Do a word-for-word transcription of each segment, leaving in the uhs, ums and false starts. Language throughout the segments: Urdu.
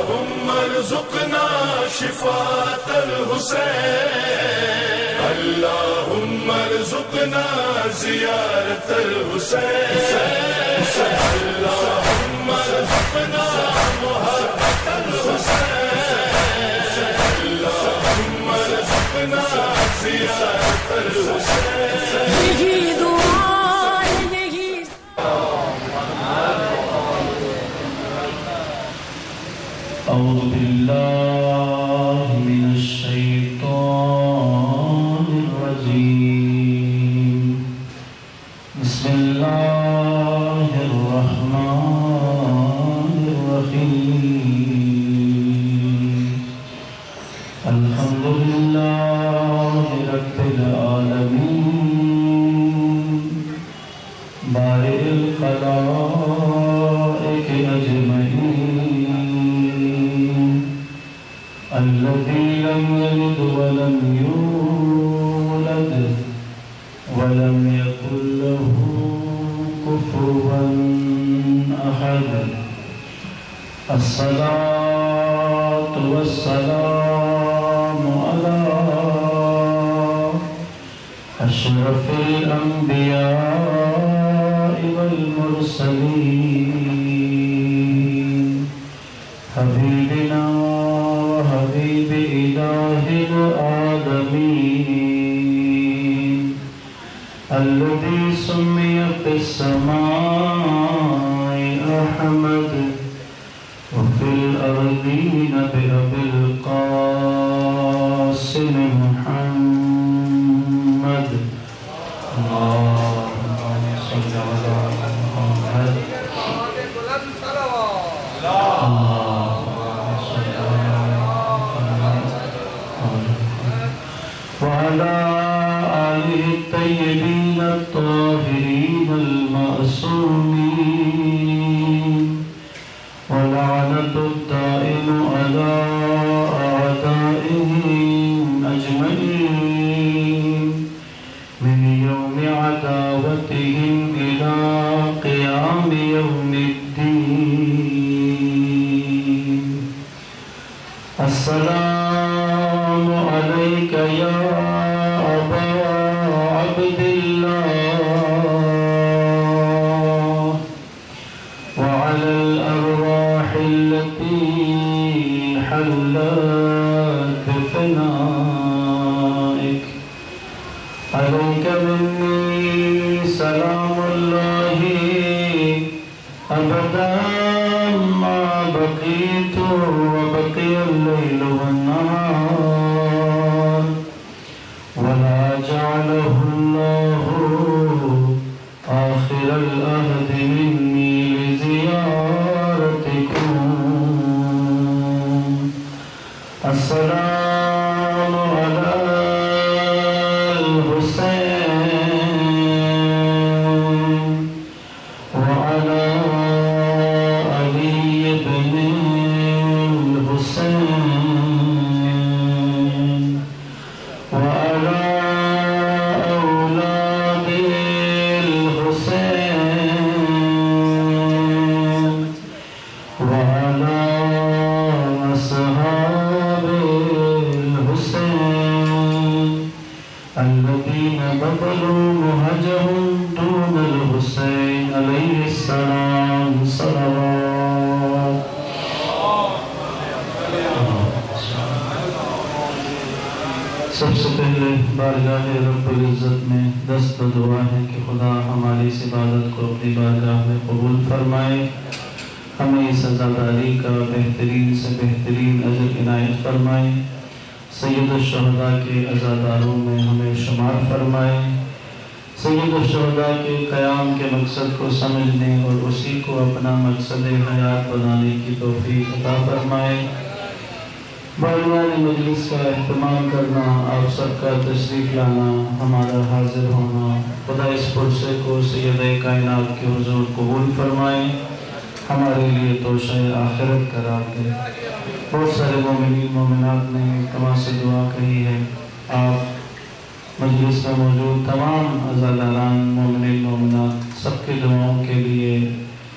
اللهم ارزقنا شفاة الحسين اللهم ارزقنا زيارة الحسين اللهم ارزقنا محبة الحسين اللهم ارزقنا زيارة الحسين یہی دعا یہی أعوذ بالله من الشيطان الرجيم بسم الله الرحمن الرحيم الحمد لله رب العالمين بارئ الخلائق أجمعين الذي لم يلد ولم يولد ولم يكن له كفوا أحد الصلاة والسلام على أشرف الأنبياء والمرسلين حبيبنا وحبيب إله العالمين الذي سمي في السماء أحمد وفي الأرضين بأبي القاسم محمد اللهم صل على محمد اللهم صل على محمد وعلى آله الطيبين الطاهرين المعصومين ولعنة الدائم على أعدائهم أجمعين من يوم عداوتهم إلى قيام يوم الدين السلام عليك يا أبا عبد الله وعلى الأرواح التي حلت بفنائك عليك مني سلام الله أبدا ما بقيت وبقي الليل والنهار ولا جعله الله آخر الأهد مني لزيارتكم السلام على الحسين وعلى علي بن الحسين وعلى أولاد الحسين وعلى أصحاب الحسين الذين بذلوا مهجهم دون الحسين عليه السلام صلوات سب سے پہلے بارگاہ رب العزت میں دست دعا ہے کہ خدا ہماری اس عبادت کو اپنی بارگاہ میں قبول فرمائے ہمیں اس عزاداری کا بہترین سے بہترین اجر عنایت فرمائے سید الشہداء کے عزاداروں میں ہمیں شمار فرمائے سید الشہداء کے قیام کے مقصد کو سمجھنے اور اسی کو اپنا مقصد حیات بنانے کی توفیق عطا فرمائے بارگاہ مجلس کا اہتمام کرنا آپ سب کا تشریف لانا ہمارا حاضر ہونا خدا اس پرسے کو سید کائنات کے حضور قبول فرمائے ہمارے لیے توشہ آخرت قرار دے بہت سارے مومنین مومنات نے کما سے دعا کہی ہے آپ مجلس میں موجود تمام عزاداران مومنین مومنات سب کے دعاؤں کے لیے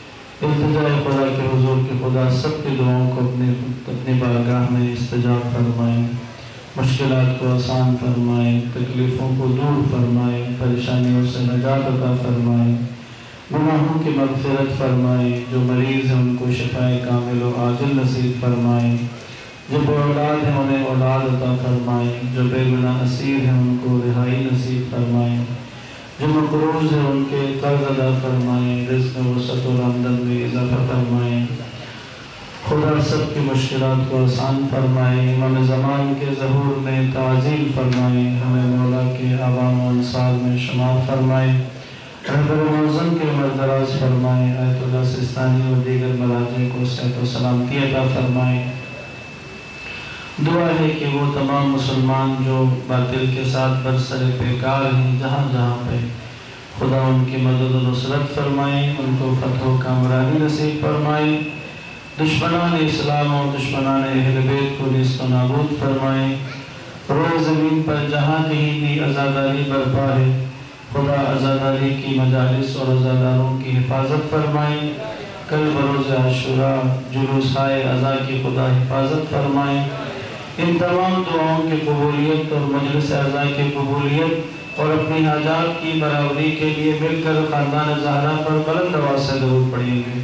التجائے خدا کے حضور کے خدا سب کی دعاؤں کو اپنے اپنی بارگاہ میں استجاب فرمائیں، مشکلات کو آسان فرمائیں، تکلیفوں کو دور فرمائیں، پریشانیوں سے نجات عطا فرمائیں، گناہوں کی مغفرت فرمائیں، جو مریض ہیں ان کو شفائے کامل و عاجل نصیب فرمائیں، جو بے اولاد ہیں انہیں اولاد عطا فرمائیں، جو بے گناہ اسیر ہیں ان کو رہائی نصیب فرمائیں، جو مقروض ہیں ان کے قرض ادا فرمائیں، رزق میں وسعت اور آمدن میں اضافہ فرمائیں، خدا سب کی مشکلات کو آسان فرمائیں، امام زمان کے ظہور میں تعظیم فرمائیں، ہمیں مولا کے عوام و انصار میں شمار فرمائیں، رہبر معظم کے عمر دراز فرمائیں، آیت اللہ سستانی اور دیگر مراجع کو صحت و سلامتی عطا فرمائیں۔ دعا ہے کہ وہ تمام مسلمان جو باطل کے ساتھ برسر پیکار ہیں جہاں جہاں پہ، خدا ان کی مدد و نصرت فرمائیں، ان کو فتح و کامرانی نصیب فرمائیں، دشمنان اسلام اور دشمنان اہل بیت کو نیست و نابود فرمائیں۔ روئے زمین پر جہاں کہیں بھی عزاداری برپا ہے، خدا عزاداری کی مجالس اور عزاداروں کی حفاظت فرمائیں۔ کل بروز عاشوراء جلوسائے عزا کی خدا حفاظت فرمائیں۔ ان تمام دعاؤں کی قبولیت اور مجلس عزا کی قبولیت اور اپنی حاجات کی برابری کے لیے مل کر خاندان زہرا پر بلند آواز سے درود پڑھیں گے۔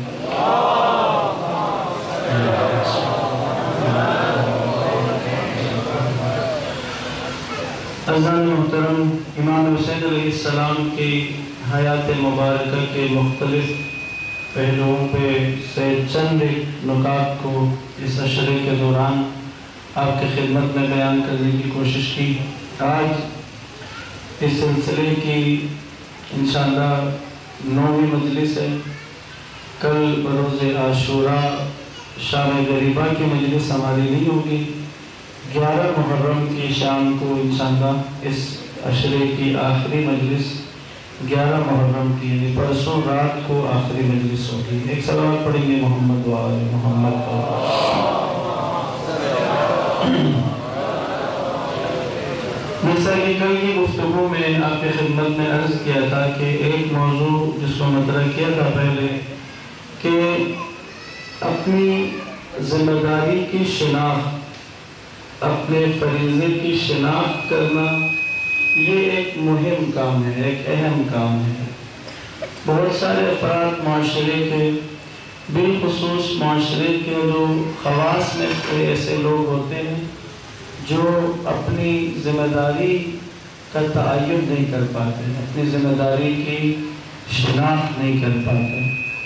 عزیزان محترم، امام حسین علیہ السلام کی حیات مبارکہ کے مختلف پہلوؤں پہ سے چند نکات کو اس عشرے کے دوران آپ کی خدمت میں بیان کرنے کی کوشش کی۔ آج اس سلسلے کی انشاءاللہ نویں مجلس ہے۔ کل بروز عاشوراء شام غریبہ کی مجلس ہماری نہیں ہوگی، گیارہ محرم کی شام کو انشاءاللہ اس عشرے کی آخری مجلس گیارہ محرم کی یعنی پرسوں رات کو آخری مجلس ہوگی۔ ایک صلوات پڑھیں گے محمد و آل محمد کا۔ جیسا کہ کل کی گفتگو میں آپ کی خدمت میں عرض کیا تھا کہ ایک موضوع جس کو مطرح کیا تھا پہلے کہ اپنی ذمہ داری کی شناخت، اپنے فریضے کی شناخت کرنا یہ ایک مہم کام ہے، ایک اہم کام ہے۔ بہت سارے افراد معاشرے کے، بالخصوص معاشرے کے جو خواص میں ایسے لوگ ہوتے ہیں جو اپنی ذمہ داری کا تعین نہیں کر پاتے، اپنی ذمہ داری کی شناخت نہیں کر پاتے۔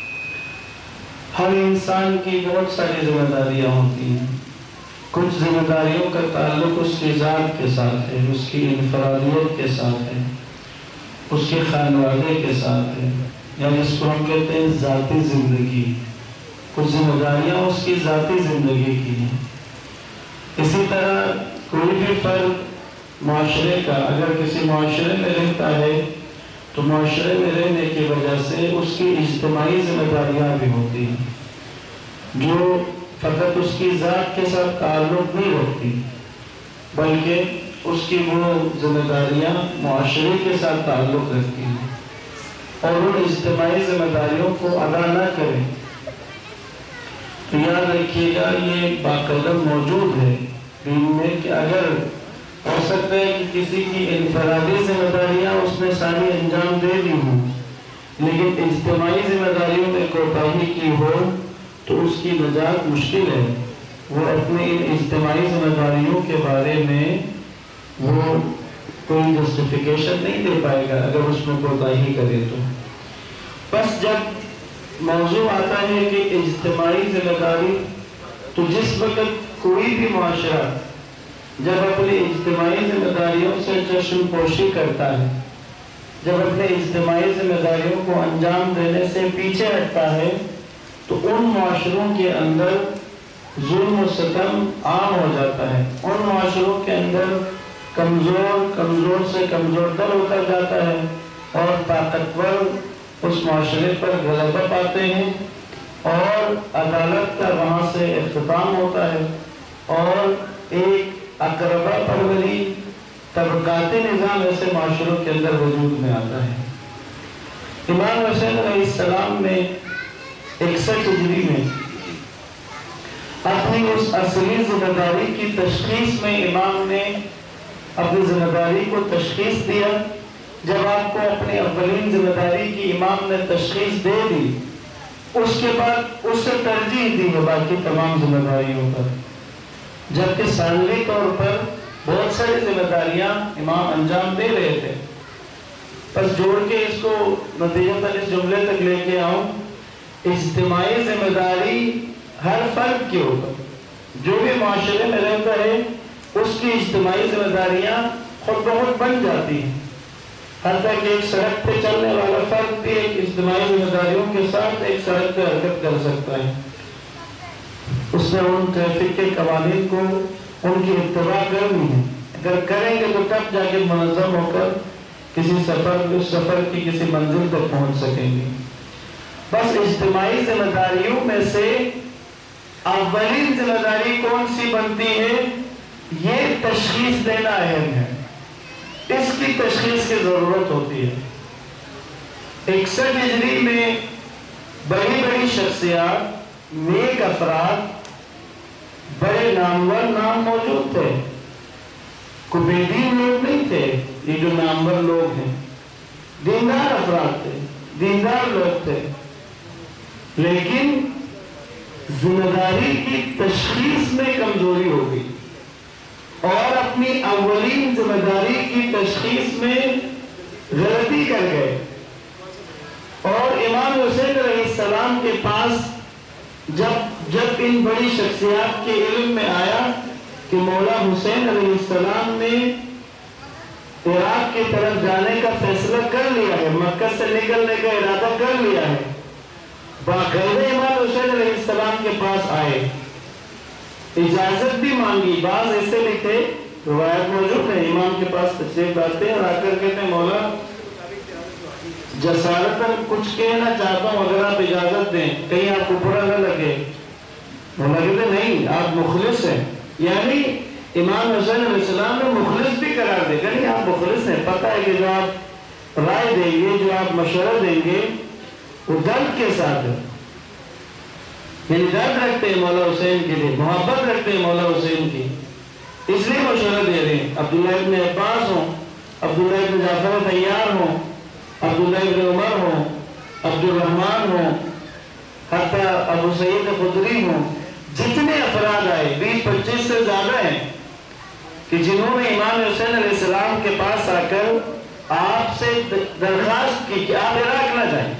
ہر انسان کی بہت ساری ذمہ داریاں ہوتی ہیں۔ کچھ ذمہ داریوں کا تعلق اس کی ذات کے ساتھ ہے، اس کی انفرادیت کے ساتھ ہے، اس کے خانوادے کے ساتھ ہے، یا جس کو ہم کہتے ہیں ذاتی زندگی۔ کچھ ذمہ داریاں اس کی ذاتی زندگی کی ہیں۔ اسی طرح کوئی بھی فرد معاشرے کا اگر کسی معاشرے میں رہتا ہے تو معاشرے میں رہنے کی وجہ سے اس کی اجتماعی ذمہ داریاں بھی ہوتی ہیں جو فقط اس کی ذات کے ساتھ تعلق نہیں رکھتی، بلکہ اس کی وہ ذمہ داریاں معاشرے کے ساتھ تعلق رکھتی ہیں، اور ان اجتماعی ذمہ داریوں کو ادا نہ کریں تو یاد رکھیے گا یہ باقاعدہ موجود ہے دین میں کہ اگر ہو سکتا ہے کہ کسی کی انفرادی ذمہ داریاں اس نے ساری انجام دے دی ہوں، لیکن اجتماعی ذمہ داریوں میں کوتاہی کی ہو تو اس کی نجات مشکل ہے۔ وہ اپنی ان اجتماعی ذمہ داریوں کے بارے میں وہ کوئی جسٹیفیکیشن نہیں دے پائے گا اگر اس میں کوتاہی کرے تو۔ بس جب موضوع آتا ہے کہ اجتماعی ذمہ داری، تو جس وقت کوئی بھی معاشرہ جب اپنی اجتماعی ذمہ داریوں سے چشم پوشی کرتا ہے، جب اپنے اجتماعی ذمہ داریوں کو انجام دینے سے پیچھے ہٹتا ہے، تو ان معاشروں کے اندر ظلم و ستم عام ہو جاتا ہے۔ ان معاشروں کے اندر کمزور کمزور سے کمزور تر ہوتا جاتا ہے اور طاقتور اس معاشرے پر غلبہ پاتے ہیں، اور عدالت کا وہاں سے اختتام ہوتا ہے، اور ایک اقربا پروری طبقاتی نظام ایسے معاشروں کے اندر وجود میں آتا ہے۔ امام حسین علیہ السلام نے اکسٹھ ہجری میں اپنی اس اصلی ذمہ داری کی تشخیص میں امام نے اپنی ذمہ داری کو تشخیص دیا. جب آپ کو اپنی اولین ذمہ داری کی امام نے تشخیص دے دی، اس کے بعد اس سے ترجیح دی ہے باقی تمام ذمہ داریوں پر، جبکہ ثانوی طور پر بہت ساری ذمہ داریاں امام انجام دے رہے تھے. بس جوڑ کے اس کو نتیجتاً اس جملے تک لے کے آؤں، اجتماعی ذمہ داری ہر فرد کے اوپر جو بھی معاشرے میں رہتا ہے اس کی اجتماعی ذمہ داریاں خود بخود بن جاتی ہیں. حتیٰ کہ ایک سڑک پہ چلنے والا فرد بھی ایک اجتماعی ذمہ داریوں کے ساتھ ایک سڑک پہ حرکت کر سکتا ہے. اس نے ان ٹریفک کے قوانین کو ان کی اتباع کرنی ہے. اگر کریں گے تو تب جا کے منظم ہو کر کسی سفر اس سفر کی کسی منزل تک پہنچ سکیں گے. بس اجتماعی ذمہ داریوں میں سے اولین ذمہ داری کون سی بنتی ہے، یہ تشخیص دینا اہم ہے. اس کی تشخیص کی ضرورت ہوتی ہے. اکسٹھ ہجری میں بڑی بڑی شخصیات، نیک افراد، بڑے نامور نام موجود تھے. کوئی بے دین لوگ نہیں تھے. یہ جو نامور لوگ ہیں دیندار افراد تھے، دیندار لوگ تھے، لیکن ذمہ داری کی تشخیص میں کمزوری ہو گئی اور اپنی اولین ذمہ داری کی تشخیص میں غلطی کر گئے. اور امام حسین علیہ السلام کے پاس جب جب ان بڑی شخصیات کے علم میں آیا کہ مولا حسین علیہ السلام نے عراق کی طرف جانے کا فیصلہ کر لیا ہے، مکہ سے نکلنے کا ارادہ کر لیا ہے، باقاعدہ امام حسین علیہ السلام کے پاس آئے، اجازت بھی مانگی. بعض ایسے لکھے روایت موجود ہے، امام کے پاس تشریف لاتے ہیں اور آ کر کہتے ہیں مولا جسارتاً کچھ کہنا چاہتا ہوں، اگر آپ اجازت دیں کہیں آپ کو برا نہ لگے. مولا کہتے نہیں، آپ مخلص ہیں. یعنی امام حسین علیہ السلام نے مخلص بھی قرار دے. کہ نہیں آپ مخلص ہیں، پتہ ہے کہ جو آپ رائے دیں گے، جو آپ مشورہ دیں گے وہ درد کے ساتھ ہے. یعنی درد رکھتے ہیں مولا حسین کے لیے، محبت رکھتے ہیں مولا حسین کی، اس لیے مشورہ دے رہے ہیں. عبداللہ ابن عباس ہوں، عبداللہ ابن جعفر طیار ہوں، عبداللہ ابن عمر ہوں، عبد الرحمن ہوں، حتیٰ ابو سعید خدری ہوں، جتنے افراد آئے بیس پچیس سے زیادہ ہیں کہ جنہوں نے امام حسین علیہ السلام کے پاس آ کر آپ سے درخواست کی کہ آپ عراق نہ جائیں،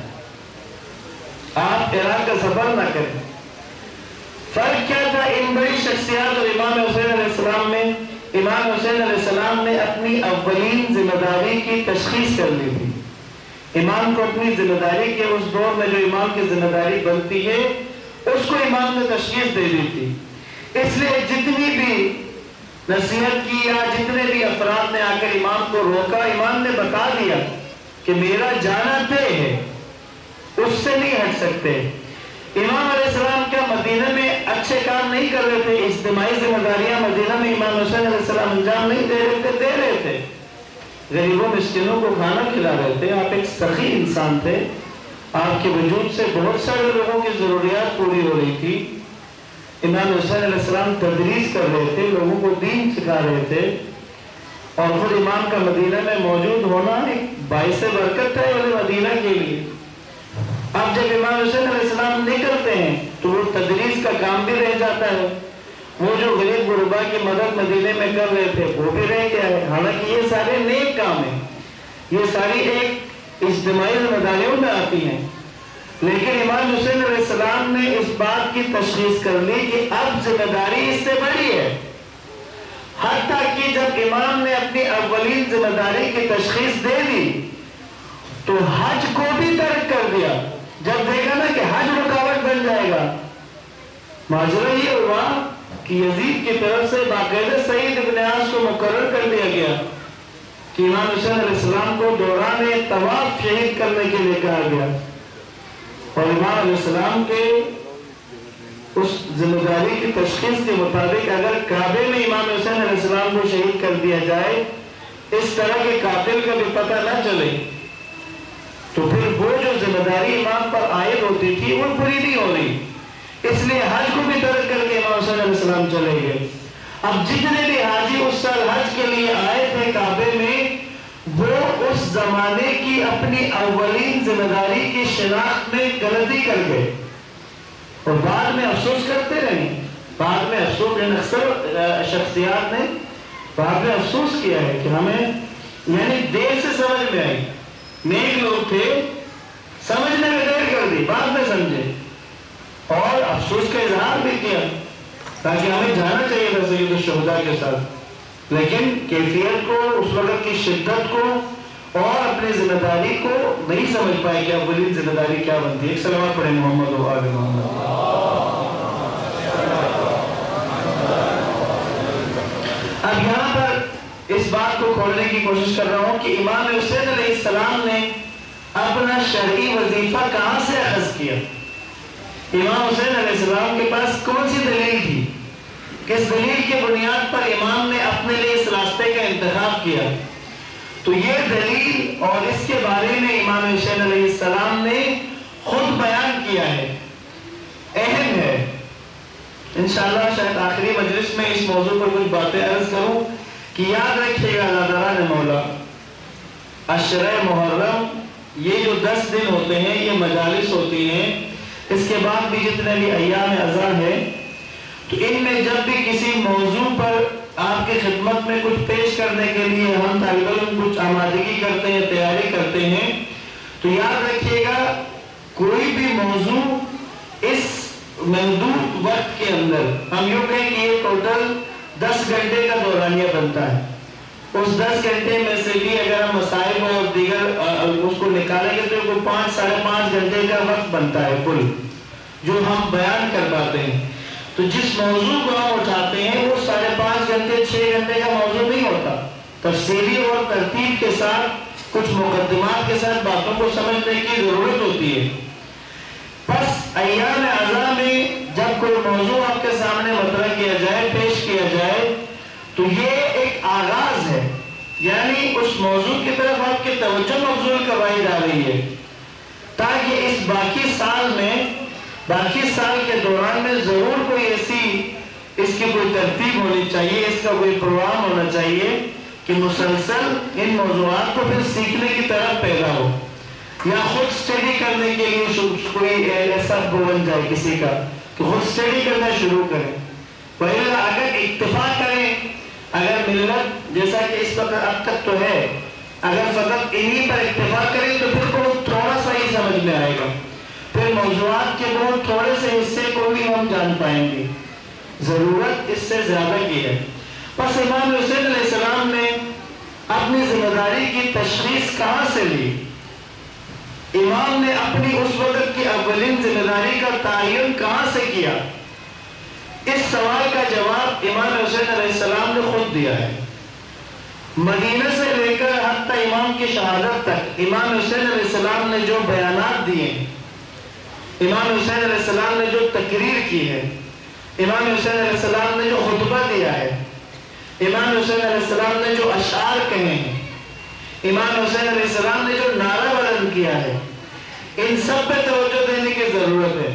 آپ عراق کا سفر نہ کریں. فرق کیا تھا ان بڑی شخصیات اور امام حسین علیہ السلام میں؟ امام حسین علیہ السلام نے اپنی اولین ذمہ داری کی تشخیص کر لی تھی. امام کو اپنی ذمہ داری کے اس دور میں جو امام کی ذمہ داری بنتی ہے اس کو امام نے تشخیص دے دی تھی. اس لیے جتنی بھی نصیحت کی یا جتنے بھی افراد نے آ کر امام کو روکا، امام نے بتا دیا کہ میرا جانا طے ہے، اس سے نہیں ہٹ سکتے. امام علیہ السلام کیا مدینہ میں اچھے کام نہیں کر رہے تھے؟ اجتماعی ذمہ داریاں مدینہ میں امام حسین علیہ السلام انجام نہیں دے رہے تھے؟ دے رہے تھے. غریبوں مسکینوں کو کھانا کھلا رہے تھے. آپ ایک سخی انسان تھے، آپ کے وجود سے بہت سارے لوگوں کی ضروریات پوری ہو رہی تھی. امام حسین علیہ السلام تدریس کر رہے تھے، لوگوں کو دین سکھا رہے تھے، اور خود امام کا مدینہ میں موجود ہونا ایک باعث برکت ہے اہل مدینہ کے لیے. اب جب امام حسین علیہ السلام نکلتے ہیں تو وہ تدریس کا کام بھی رہ جاتا ہے. وہ جو غریب غربا کی مدد مدینے میں کر رہے تھے وہ بھی رہ گیا ہے. حالانکہ یہ سارے نیک کام ہیں، یہ ساری ایک اجتماعی ذمہ داریوں میں آتی ہیں، لیکن امام حسین علیہ السلام نے اس بات کی تشخیص کر لی کہ اب ذمہ داری اس سے بڑی ہے. حتیٰ کہ جب امام نے اپنی اولین ذمہ داری کی تشخیص دے دی تو حج کو بھی ترک کر دیا. جب دیکھا نا کہ حج رکاوٹ بن جائے گا، ماجرا یہ ہوا کہ یزید کی طرف سے باقاعدہ سعید ابن عاص کو مقرر کر دیا گیا کہ امام حسین علیہ السلام کو دوران طواف شہید کرنے کے لیے کہا گیا. اور امام علیہ السلام کے اس ذمہ داری کی تشخیص کے مطابق اگر کعبے میں امام حسین علیہ السلام کو شہید کر دیا جائے، اس طرح کے قاتل کا بھی پتہ نہ چلے، تو پھر وہ جو ذمہ داری امام پر عائد ہوتی تھی وہ پوری نہیں ہو رہی، اس لیے حج کو بھی ترک کر کے امام حسین علیہ السلام چلے گئے۔ اب جتنے بھی حاجی اس سال حج کے لیے آئے تھے کعبے میں، وہ اس زمانے کی اپنی اولین ذمہ داری کی شناخت میں غلطی کر گئے اور بعد میں افسوس کرتے رہے۔ بعد میں افسوس، ان اکثر شخصیات نے بعد میں افسوس کیا ہے کہ ہمیں یعنی دیر سے سمجھ میں آئی، نیک لوگ تھے، سمجھنے میں دیر کر دی، بعد میں سمجھے اور افسوس کا اظہار بھی کیا، تاکہ ہمیں جانا چاہیے تھا سید الشہداء کے ساتھ، لیکن کیفیت کو، اس وقت کی شدت کو اور اپنی ذمہ داری کو نہیں سمجھ پائے کہ اولین ذمہ داری کیا بنتی ہے۔ ایک صلوات پڑھیں محمد و آل محمد۔ اب یہاں پر اس بات کو کھولنے کی کوشش کر رہا ہوں کہ امام حسین علیہ السلام نے اپنا شرعی وظیفہ کہاں سے اخذ کیا؟ امام حسین علیہ السلام کے پاس کون سی دلیل تھی؟ کس دلیل کی بنیاد پر امام نے اپنے لیے اس راستے کا انتخاب کیا؟ تو یہ دلیل اور اس کے بارے میں امام حسین علیہ السلام نے خود بیان کیا ہے، اہم ہے۔ انشاءاللہ شاید آخری مجلس میں اس موضوع پر کچھ باتیں عرض کروں کہ یاد رکھیے گا ناظران مولا، عشرہ محرم یہ جو دس دن ہوتے ہیں یہ مجالس ہوتی ہیں، اس کے بعد بھی جتنے بھی ایام اذان ہیں، تو ان میں جب بھی کسی موضوع پر آپ کی خدمت میں کچھ پیش کرنے کے لیے ہم طالب علم کچھ آمادگی کرتے ہیں، تیاری کرتے ہیں، تو یاد رکھیے گا کوئی بھی موضوع اس محدود وقت کے اندر، ہم یوں کہیں کہ یہ ٹوٹل دس گھنٹے کا دورانیہ بنتا ہے، اس دس گھنٹے میں سے بھی اگر ہم مسائل اور دیگر اس کو نکالیں گے تو کوئی پانچ ساڑھے پانچ گھنٹے کا وقت بنتا ہے کل جو ہم بیان کر پاتے ہیں۔ تو جس موضوع کو ہم اٹھاتے ہیں وہ ساڑھے پانچ گھنٹے چھ گھنٹے کا موضوع نہیں ہوتا، تفصیلی اور ترتیب کے ساتھ کچھ مقدمات کے ساتھ باتوں کو سمجھنے کی ضرورت ہوتی ہے۔ بس ایام اعضاء میں جب کوئی موضوع آپ کے سامنے مطرح کیا جائے، پیش کیا جائے، تو یہ ایک آغاز ہے، یعنی اس موضوع کی طرف آپ کی توجہ مبذول کروائی جا رہی ہے تاکہ اس باقی سال میں، باقی سال کے دوران میں ضرور کوئی ایسی اس کی کوئی ترتیب ہونی چاہیے، اس کا کوئی پروگرام ہونا چاہیے کہ مسلسل ان موضوعات کو پھر سیکھنے کی طرف پیدا ہو یا خود سٹڈی کرنے کے لیے کوئی ایسا بن جائے کسی کا کہ خود سٹڈی کرنا شروع کریں۔ پہلے اگر اتفاق کریں، اگر ملت جیسا کہ اس وقت اب تک تو ہے، اگر فقط انہی پر اتفاق کریں تو پھر بہت تھوڑا سا ہی سمجھ میں آئے گا، پھر موضوعات کے بہت تھوڑے سے حصے کو بھی ہم جان پائیں گے، ضرورت اس سے زیادہ کی ہے۔ پس امام حسین علیہ السلام نے اپنی ذمہ داری کی تشخیص کہاں سے لی؟ امام نے اپنی اس وقت کی اولین ذمہ داری کا تعین کہاں سے کیا؟ اس سوال کا جواب امام حسین علیہ السلام نے خود دیا ہے۔ مدینہ سے لے کر حتی امام کی شہادت تک امام حسین علیہ السلام نے جو بیانات دیے، امام حسین علیہ السلام نے جو تقریر کی ہے، امام حسین علیہ السلام نے جو خطبہ دیا ہے، امام حسین علیہ السلام نے جو اشعار کہے ہیں، امام حسین علیہ السلام نے جو نعرہ بلند کیا ہے، ان سب پہ توجہ دینے کی ضرورت ہے۔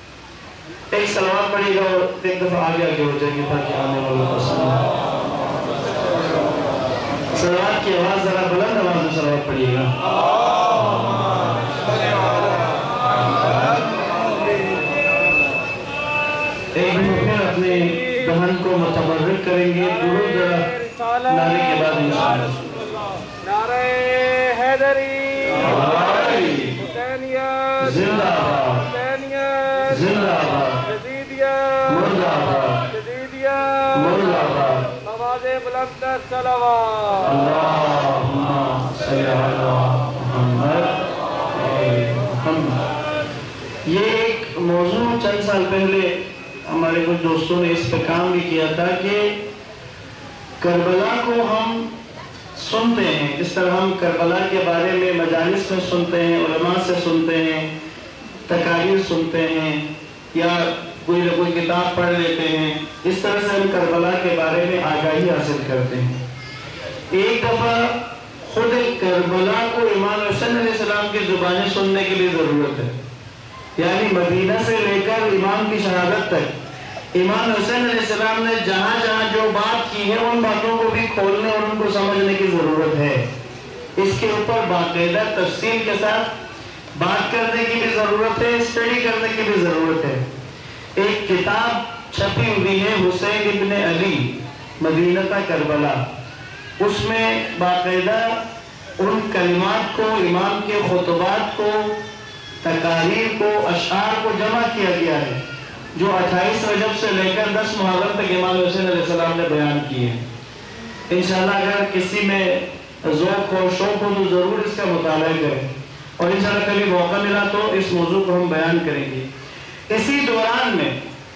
ایک صلوات پڑھے گا اور ایک دفعہ آگے آگے ہو جائے گی تاکہ آنے والا پسند۔ صلوات کی آواز ذرا بلند آواز میں صلوات پڑھیے گا۔ ایک پھر اپنے دہن کو متبرک کریں گے درود نعرے کے بعد انشاءاللہ۔ نعرہ حیدری حسینیت زندہ آباد، حسینیت زندہ آباد، جدیدیت مرد آباد، جدیدیت مرد آباد۔ آواز بلند صلوات۔ اللہم صلی علی محمد وآل محمد۔ یہ ایک موضوع چند سال پہلے ہمارے کچھ دوستوں نے اس پہ کام بھی کیا تھا کہ کربلا کو ہم سنتے ہیں، جس طرح ہم کربلا کے بارے میں مجالس میں سنتے ہیں، علماء سے سنتے ہیں، تقاریر سنتے ہیں یا کوئی نہ کوئی کتاب پڑھ لیتے ہیں، اس طرح سے ہم کربلا کے بارے میں آگاہی حاصل کرتے ہیں۔ ایک دفعہ خود کربلا کو امام حسین علیہ السلام کی زبانیں سننے کے لیے ضرورت ہے. یعنی مدینہ سے لے کر امام کی شہادت تک امام حسین علیہ السلام نے جہاں جہاں جو بات کی ہے ان باتوں کو بھی کھولنے اور ان کو سمجھنے کی ضرورت ہے. اس کے اوپر باقاعدہ تفصیل کے ساتھ بات کرنے کی بھی ضرورت ہے، اسٹڈی کرنے کی بھی ضرورت ہے. ایک کتاب چھپی ہوئی ہے حسین ابن علی مدینہ کربلا، اس میں باقاعدہ ان کلمات کو، امام کے خطبات کو، تقاریر کو، اشعار کو جمع کیا گیا ہے جو اٹھائیس رجب سے لے کر دس محرم تک امام حسین علیہ السلام نے بیان کیے ہیں. انشاءاللہ اگر کسی میں ذوق ہو، شوق ہو تو ضرور اس کا مطالعہ کریں، اور انشاءاللہ کبھی موقع ملا تو اس موضوع کو ہم بیان کریں گے. اسی دوران میں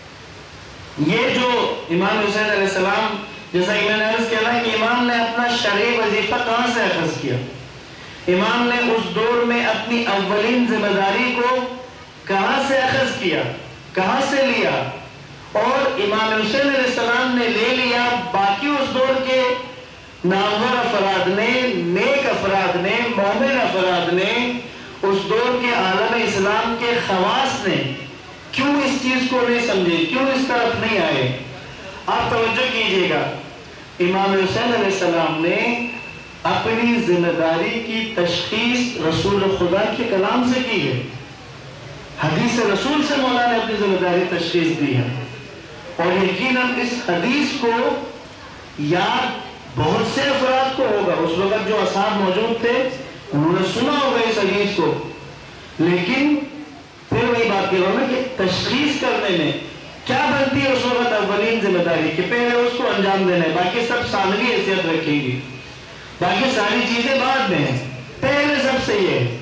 یہ جو امام حسین علیہ السلام، جیسا کہ میں نے عرض کیا نا کہ امام نے اپنا شرعی وظیفہ کہاں سے اخذ کیا، امام نے اس دور میں اپنی اولین ذمہ داری کو کہاں سے اخذ کیا، کہاں سے لیا، اور امام حسین علیہ السلام نے لے لیا باقی اس دور کے نامور افراد نے، نیک افراد نے، مومن افراد نے، اس دور کے عالم اسلام کے خواص نے کیوں اس چیز کو نہیں سمجھے، کیوں اس طرف نہیں آئے. آپ توجہ کیجئے گا، امام حسین علیہ السلام نے اپنی ذمہ داری کی تشخیص رسول خدا کے کلام سے کی ہے. حدیث رسول سے مولا نے اپنی ذمہ داری تشخیص دی ہے، اور یقیناً اس حدیث کو یاد بہت سے افراد کو ہوگا. اس وقت جو اصحاب موجود تھے انہوں نے سنا ہوگا اس حدیث کو، لیکن پھر وہی بات کہہ رہا ہوں نا کہ تشخیص کرنے میں کیا بنتی ہے اس وقت اولین ذمہ داری کہ پہلے اس کو انجام دینا ہے. باقی سب ثانوی حیثیت رکھیں گی، باقی ساری چیزیں بعد میں ہیں، پہلے سب سے یہ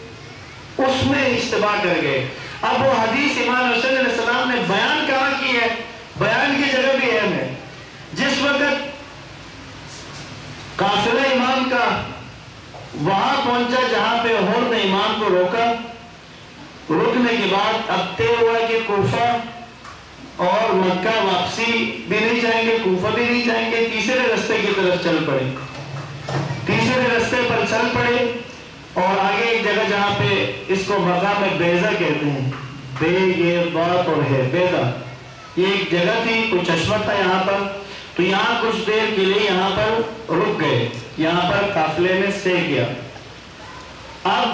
اس میں اشتباہ کر گئے. اب وہ حدیث امام حسین علیہ السلام نے بیان کہاں کی ہے، بیان کی جگہ بھی اہم ہے. جس وقت قافلہ امام کا وہاں پہنچا جہاں پہ ہور نے امام کو روکا، رکنے کے بعد اب طے ہوا کہ کوفہ اور مکہ واپسی بھی نہیں جائیں گے، کوفہ بھی نہیں جائیں گے، تیسرے رستے کی طرف چل پڑے. تیسرے رستے پر چل پڑے اور آگے ایک جگہ جہاں پہ اس کو مقام بیضہ کہتے ہیں، بے یہ بات اور ہے بیضہ، یہ ایک جگہ تھی، کوئی چشمہ تھا یہاں پر، تو یہاں کچھ دیر کے لیے یہاں پر رک گئے، یہاں پر قافلے میں سٹے کیا. اب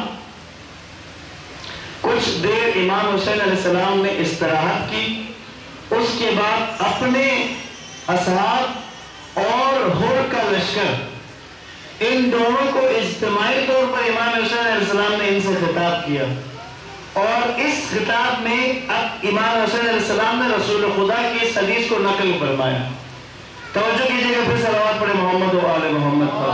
کچھ دیر امام حسین علیہ السلام نے استراحت کی، اس کے بعد اپنے اصحاب اور ہور کا لشکر ان دونوں کو اجتماعی طور پر امام حسین علیہ السلام نے ان سے خطاب کیا، اور اس خطاب میں اب امام حسین علیہ السلام نے رسول خدا کی اس حدیث کو نقل فرمایا. توجہ کیجئے گا، پھر صلوات پڑھے محمد و آل محمد پر.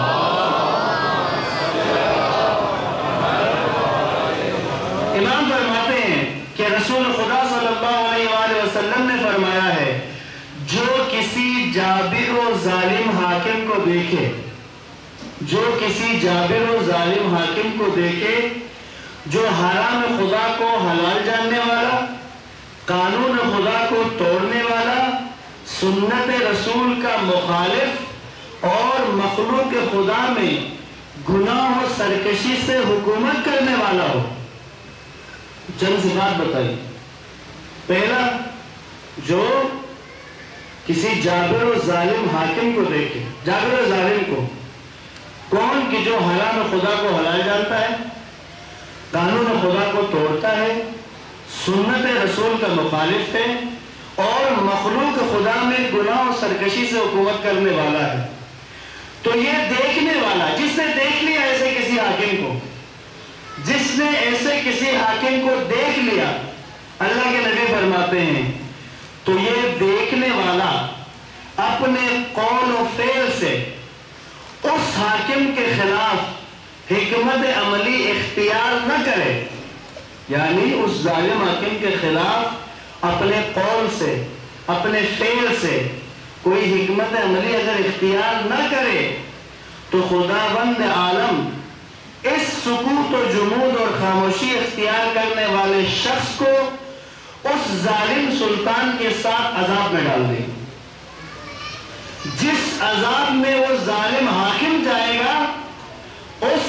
امام فرماتے ہیں کہ رسول خدا صلی اللہ علیہ وآلہ وسلم نے فرمایا ہے، جو کسی جابر و ظالم حاکم کو دیکھے، جو کسی جابر و ظالم حاکم کو دیکھے، جو حرام خدا کو حلال جاننے والا، قانون خدا کو توڑنے والا، سنت رسول کا مخالف اور مخلوق خدا میں گناہ و سرکشی سے حکومت کرنے والا ہو. چند صفات بتائی. پہلا، جو کسی جابر و ظالم حاکم کو دیکھے، جابر و ظالم کو کون کہ جو حرام خدا کو حلال جانتا ہے، قانون خدا کو توڑتا ہے، سنت رسول کا مخالف ہے اور مخلوق خدا میں گناہ و سرکشی سے حکومت کرنے والا ہے. تو یہ دیکھنے والا، جس نے دیکھ لیا ایسے کسی حاکم کو، جس نے ایسے کسی حاکم کو دیکھ لیا، اللہ کے نبی فرماتے ہیں تو یہ دیکھنے والا اپنے قول و فعل سے اس حاکم کے خلاف حکمت عملی اختیار نہ کرے، یعنی اس ظالم حاکم کے خلاف اپنے قول سے، اپنے فعل سے کوئی حکمت عملی اگر اختیار نہ کرے تو خداوند عالم اس سکوت و جمود اور خاموشی اختیار کرنے والے شخص کو اس ظالم سلطان کے ساتھ عذاب میں ڈال دے. جس عذاب میں وہ ظالم حاکم جائے گا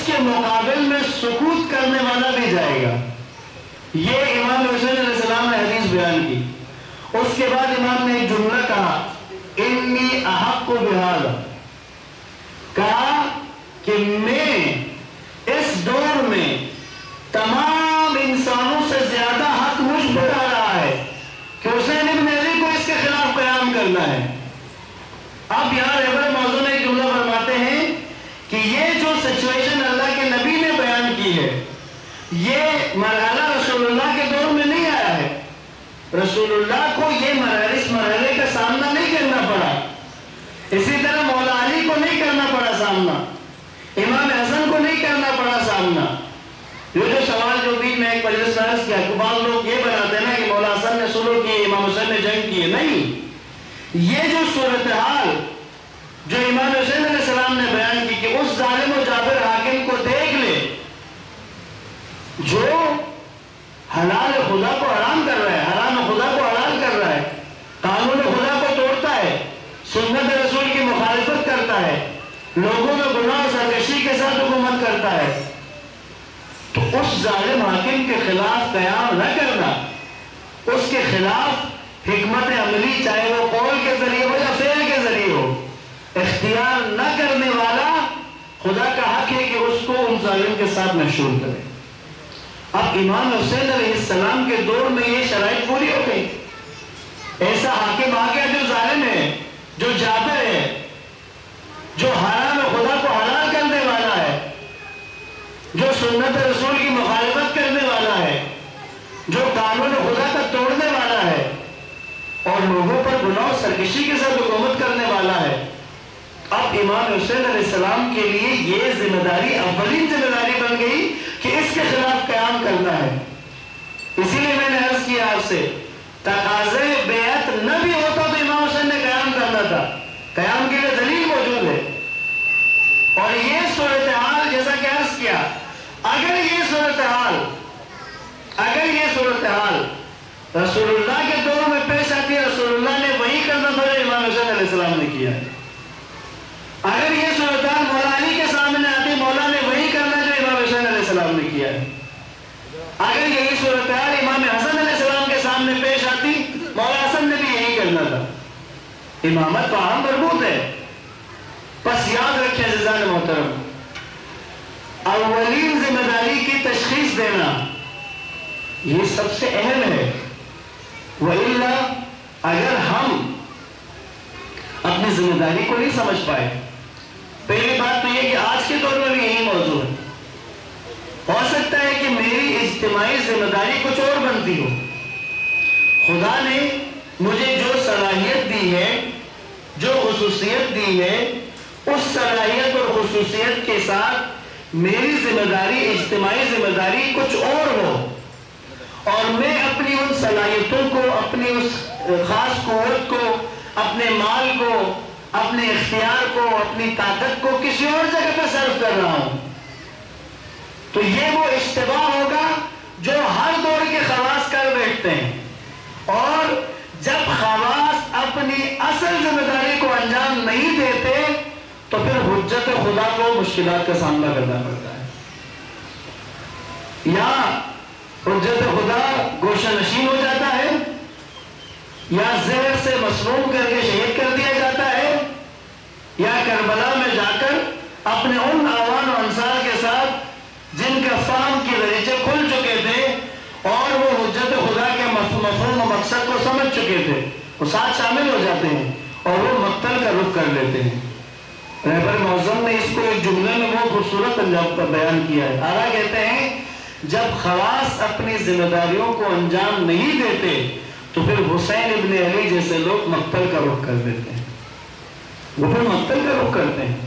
کے مقابل میں سکوت کرنے والا بھی جائے گا. یہ امام حسین علیہ السلام نے حدیث بیان کی. اس کے بعد امام نے ایک جملہ کہا انی احق بہذا، کہا کہ میں اس دور میں تمام انسانوں سے زیادہ حق مجھ پر آ رہا ہے کہ حسین ابن علی کو اس کے خلاف قیام کرنا ہے. اب یہاں رہبر موضوع میں ایک جملہ فرماتے ہیں کہ یہ جو سچویشن اللہ کے نبی نے بیان کی ہے یہ مرحلہ رسول اللہ کے دور میں نہیں آیا ہے. رسول اللہ کو یہ مرحلہ اس مرحلے کا سامنا نہیں کرنا پڑا. اسی طرح مولا علی کو نہیں کرنا پڑا سامنا، امام حسن کو نہیں کرنا پڑا سامنا. یہ جو سوال جو بیچ میں ایک مجلس میں عرض کیا کہ بعض لوگ یہ بناتے ہیں نا کہ مولا حسن نے سلو کی، امام حسن نے جنگ کی. نہیں، یہ جو صورتحال جو امام حسین علیہ السلام نے بیان کی کہ اس ظالم و جابر حاکم کو دیکھ لے جو حلال خدا کو حرام کر رہا ہے، حرام خدا کو حلال کر رہا ہے، قانون خدا کو توڑتا ہے، سنت رسول کی مخالفت کرتا ہے، لوگوں میں گناہ و سرکشی کے ساتھ حکومت کرتا ہے، تو اس ظالم حاکم کے خلاف قیام نہ کرنا، اس کے خلاف حکمت عملی چاہے وہ قول کے ذریعے ہو یا فعل کے ذریعے ہو اختیار نہ کرنے والا خدا کا حق ہے کہ اس کو ان ظالم کے ساتھ محشور کرے. اب امام حسین علیہ السلام کے دور میں یہ شرائط پوری ہو گئی. ایسا حاکم آ گیا جو ظالم ہے، جو جابر ہے، جو حرام خدا کو حلال کرنے والا ہے، جو سنت رسول کی مخالفت کرنے والا ہے، جو قانون خدا کا توڑنے والا ہے اور لوگوں پر گناہ و سرکشی کے ساتھ حکومت کرنے والا ہے. اب امام حسین علیہ السلام کے لیے یہ ذمہ داری اولین ذمہ داری بن گئی کہ اس کے خلاف قیام کرنا ہے. اسی لیے میں نے عرض کیا آپ سے تقاضے بیعت نہ بھی ہوتا تو امام حسین نے قیام کرنا تھا. قیام کے لیے دلیل موجود ہے. اور یہ صورتحال جیسا کہ عرض کیا، اگر یہ صورتحال اگر یہ صورتحال رسول اللہ کے دور میں پیش آتی ہے، رسول اللہ نے وہی کرنا تھا جو امام حسین علیہ السلام نے کیا ہے. اگر یہ صورتحال مولا علی کے سامنے آتی، مولا نے وہی کرنا جو امام حسین علیہ السلام نے کیا ہے. اگر یہی صورتحال امام حسن علیہ السلام کے سامنے پیش آتی، مولا حسن نے بھی یہی کرنا تھا. امامت باہم مربوط ہے. بس یاد رکھیں عزیزان محترم، اولین ذمہ داری کی تشخیص دینا یہ سب سے اہم ہے. وَإِلَّا اگر ہم اپنی ذمہ داری کو نہیں سمجھ پائے، پہلی بات تو یہ کہ آج کے دور میں بھی یہی موضوع ہے. ہو سکتا ہے کہ میری اجتماعی ذمہ داری کچھ اور بنتی ہو. خدا نے مجھے جو صلاحیت دی ہے، جو خصوصیت دی ہے، اس صلاحیت اور خصوصیت کے ساتھ میری ذمہ داری اجتماعی ذمہ داری کچھ اور ہو، اور میں اپنی ان صلاحیتوں کو، اپنی اس خاص قوت کو، اپنے مال کو، اپنے اختیار کو، اپنی طاقت کو کسی اور جگہ پہ صرف کر رہا ہوں، تو یہ وہ اشتباہ ہوگا جو ہر دور کے خواص کر بیٹھتے ہیں. اور جب خواص اپنی اصل ذمہ داری کو انجام نہیں دیتے تو پھر حجت خدا کو مشکلات کا سامنا کرنا پڑتا ہے. یا حجت خدا گوشہ نشین ہو جاتا ہے، یا زہر سے مسموم کر کے شہید کر دیا جاتا ہے، یا کربلا میں جا کر اپنے ان اعوان و انصار کے ساتھ جن کا فہم کی دریچے کھل چکے تھے اور وہ حجت خدا کے مفہوم و مقصد کو سمجھ چکے تھے، وہ ساتھ شامل ہو جاتے ہیں اور وہ مقتل کا رخ کر لیتے ہیں. رہبر معظم نے اس کو ایک جملے میں بہت خوبصورت انداز پر بیان کیا ہے. آگا کہتے ہیں جب خواص اپنی ذمہ داریوں کو انجام نہیں دیتے تو پھر حسین ابن علی جیسے لوگ مقتل کا رخ کر دیتے ہیں، وہ پھر مقتل کا رخ کرتے ہیں.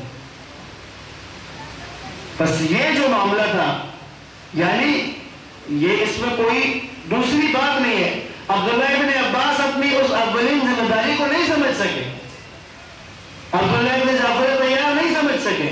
بس یہ جو معاملہ تھا، یعنی یہ اس میں کوئی دوسری بات نہیں ہے. عبداللہ ابن عباس اپنی اس اولین ذمہ داری کو نہیں سمجھ سکے، عبداللہ ابن جعفر طیار نہیں سمجھ سکے.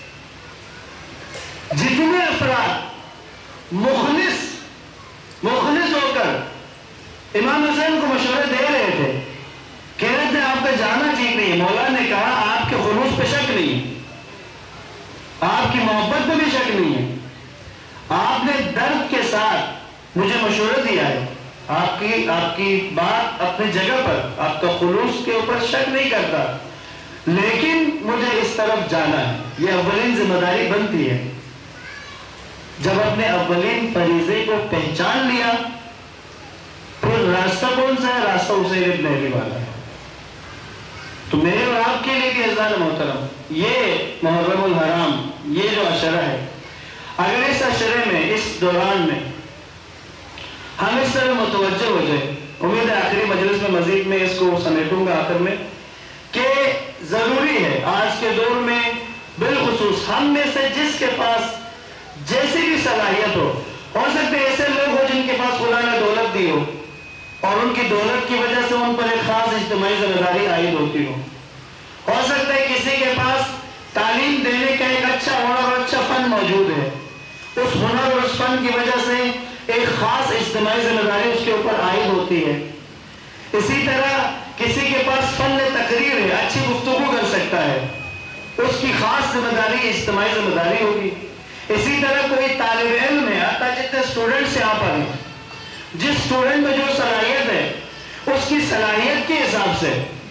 جتنے افراد مخلص مخلص ہو کر امام حسین کو مشورے دے رہے تھے، کہہ رہے تھے آپ کا جانا ٹھیک نہیں ہے، مولا نے کہا آپ کے خلوص پہ شک نہیں، آپ کی محبت میں بھی شک نہیں ہے. آپ نے درد کے ساتھ مجھے مشورہ دیا ہے. آپ کی آپ کی بات اپنی جگہ پر، آپ کا خلوص کے اوپر شک نہیں کرتا، لیکن مجھے اس طرف جانا ہے. یہ اولین ذمہ داری بنتی ہے. جب اپنے اولین فریضے کو پہچان لیا، پھر راستہ کون سا ہے؟ راستہ حسین ابن علی والا ہے. تو میرے اور آپ کے لیے بھی عزیزان محترم، یہ محرم الحرام، یہ جو عشرہ ہے، اگر اس عشرے میں، اس دوران میں ہم اس طرح متوجہ ہو جائے، امید ہے آخری مجلس میں مزید میں اس کو سمیٹوں گا آخر میں، کہ ضروری ہے آج کے دور میں بالخصوص ہم میں سے جس کے پاس جیسی بھی صلاحیت ہو، ہو سکتے ایسے لوگ ہو جن کے پاس خدا نے دولت دی ہو اور ان کی دولت کی وجہ سے ان پر ایک خاص اجتماعی ذمہ داری عائد ہوتی ہو. ہو سکتا ہے کسی کے پاس تعلیم دینے کا ایک اچھا ہنر اور اچھا فن موجود ہے، اس ہنر اور اس فن کی وجہ سے ایک خاص اجتماعی ذمہ داری اس کے اوپر عائد ہوتی ہے. اسی طرح کسی کے پاس فن تقریر ہے، اچھی گفتگو کر سکتا ہے، اس کی خاص ذمہ داری اجتماعی ذمہ داری ہوگی. اسی طرح کوئی طالب علم ہے، آتا جتنے اسٹوڈنٹ سے آپ آئیں، جس اسٹوڈنٹ میں جو صلاحیت ہے اس کی صلاحیت کے حساب سے،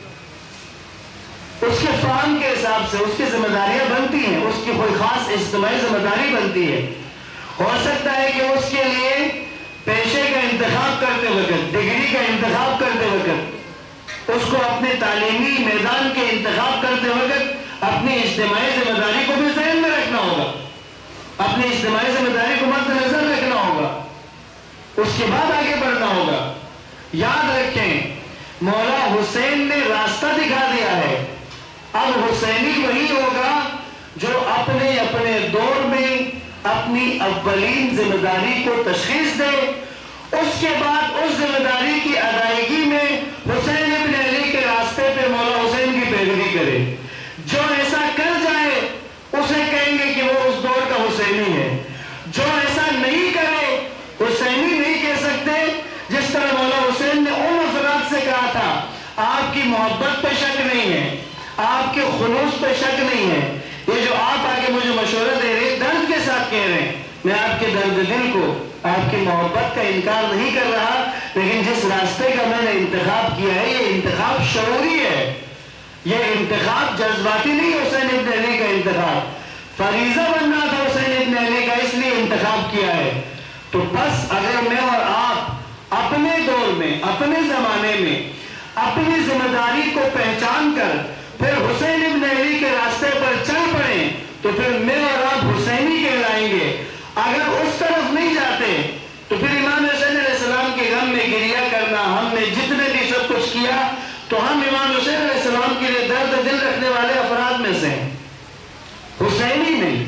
اس کے فہم کے حساب سے اس کی ذمہ داریاں بنتی ہیں، اس کی کوئی خاص اجتماعی ذمہ داری بنتی ہے. ہو سکتا ہے کہ اس کے لیے پیشے کا انتخاب کرتے وقت، ڈگری کا انتخاب کرتے وقت، اس کو اپنے تعلیمی میدان کے انتخاب کرتے وقت اپنی اجتماعی ذمہ داری کو بھی ذہن میں رکھنا ہوگا، اپنی اجتماعی ذمہ داری کو مد نظر رکھنا ہوگا، اس کے بعد آگے بڑھنا ہوگا. یاد رکھیں مولا حسین نے راستہ دکھا دیا ہے. اب حسینی وہی ہوگا جو اپنے اپنے دور میں اپنی اولین ذمہ داری کو تشخیص دے، اس کے بعد اس ذمہ داری کی ادائیگی میں حسین ابن علی کے راستے پہ مولا حسین کی پیروی کرے. جو ایسا کر جائے اسے کہیں گے کہ وہ اس دور کا حسینی ہے. جو ایسا نہیں کرے حسینی نہیں کہہ سکتے. جس طرح مولا حسین نے ان افراد سے کہا تھا آپ کی محبت پہ شک نہیں ہے، آپ کے خلوص پہ شک نہیں ہے. یہ جو آپ آگے مجھے مشورہ دے رہے ہیں درد کے ساتھ کہہ رہے ہیں، میں آپ کے درد دل کو، آپ کی محبت کا انکار نہیں کر رہا، لیکن جس راستے کا میں نے انتخاب کیا ہے یہ انتخاب شعوری ہے، یہ انتخاب جذباتی نہیں. حسین ابن علی کا انتخاب فریضہ بننا تھا حسین ابن علی کا، اس لیے انتخاب کیا ہے. تو بس اگر میں اور آپ اپنے دور میں، اپنے زمانے میں اپنی ذمہ داری کو پہچان کر پھر حسین ابن علی کے راستے پر چل پڑیں تو پھر میں اور آپ حسینی کہلائیں گے. اگر اس طرف نہیں جاتے تو پھر امام حسین علیہ السلام کے غم میں گریہ کرنا، ہم نے جتنے بھی سب کچھ کیا تو ہم امام حسین علیہ السلام کے لیے درد دل رکھنے والے افراد میں سے ہیں، حسینی نہیں.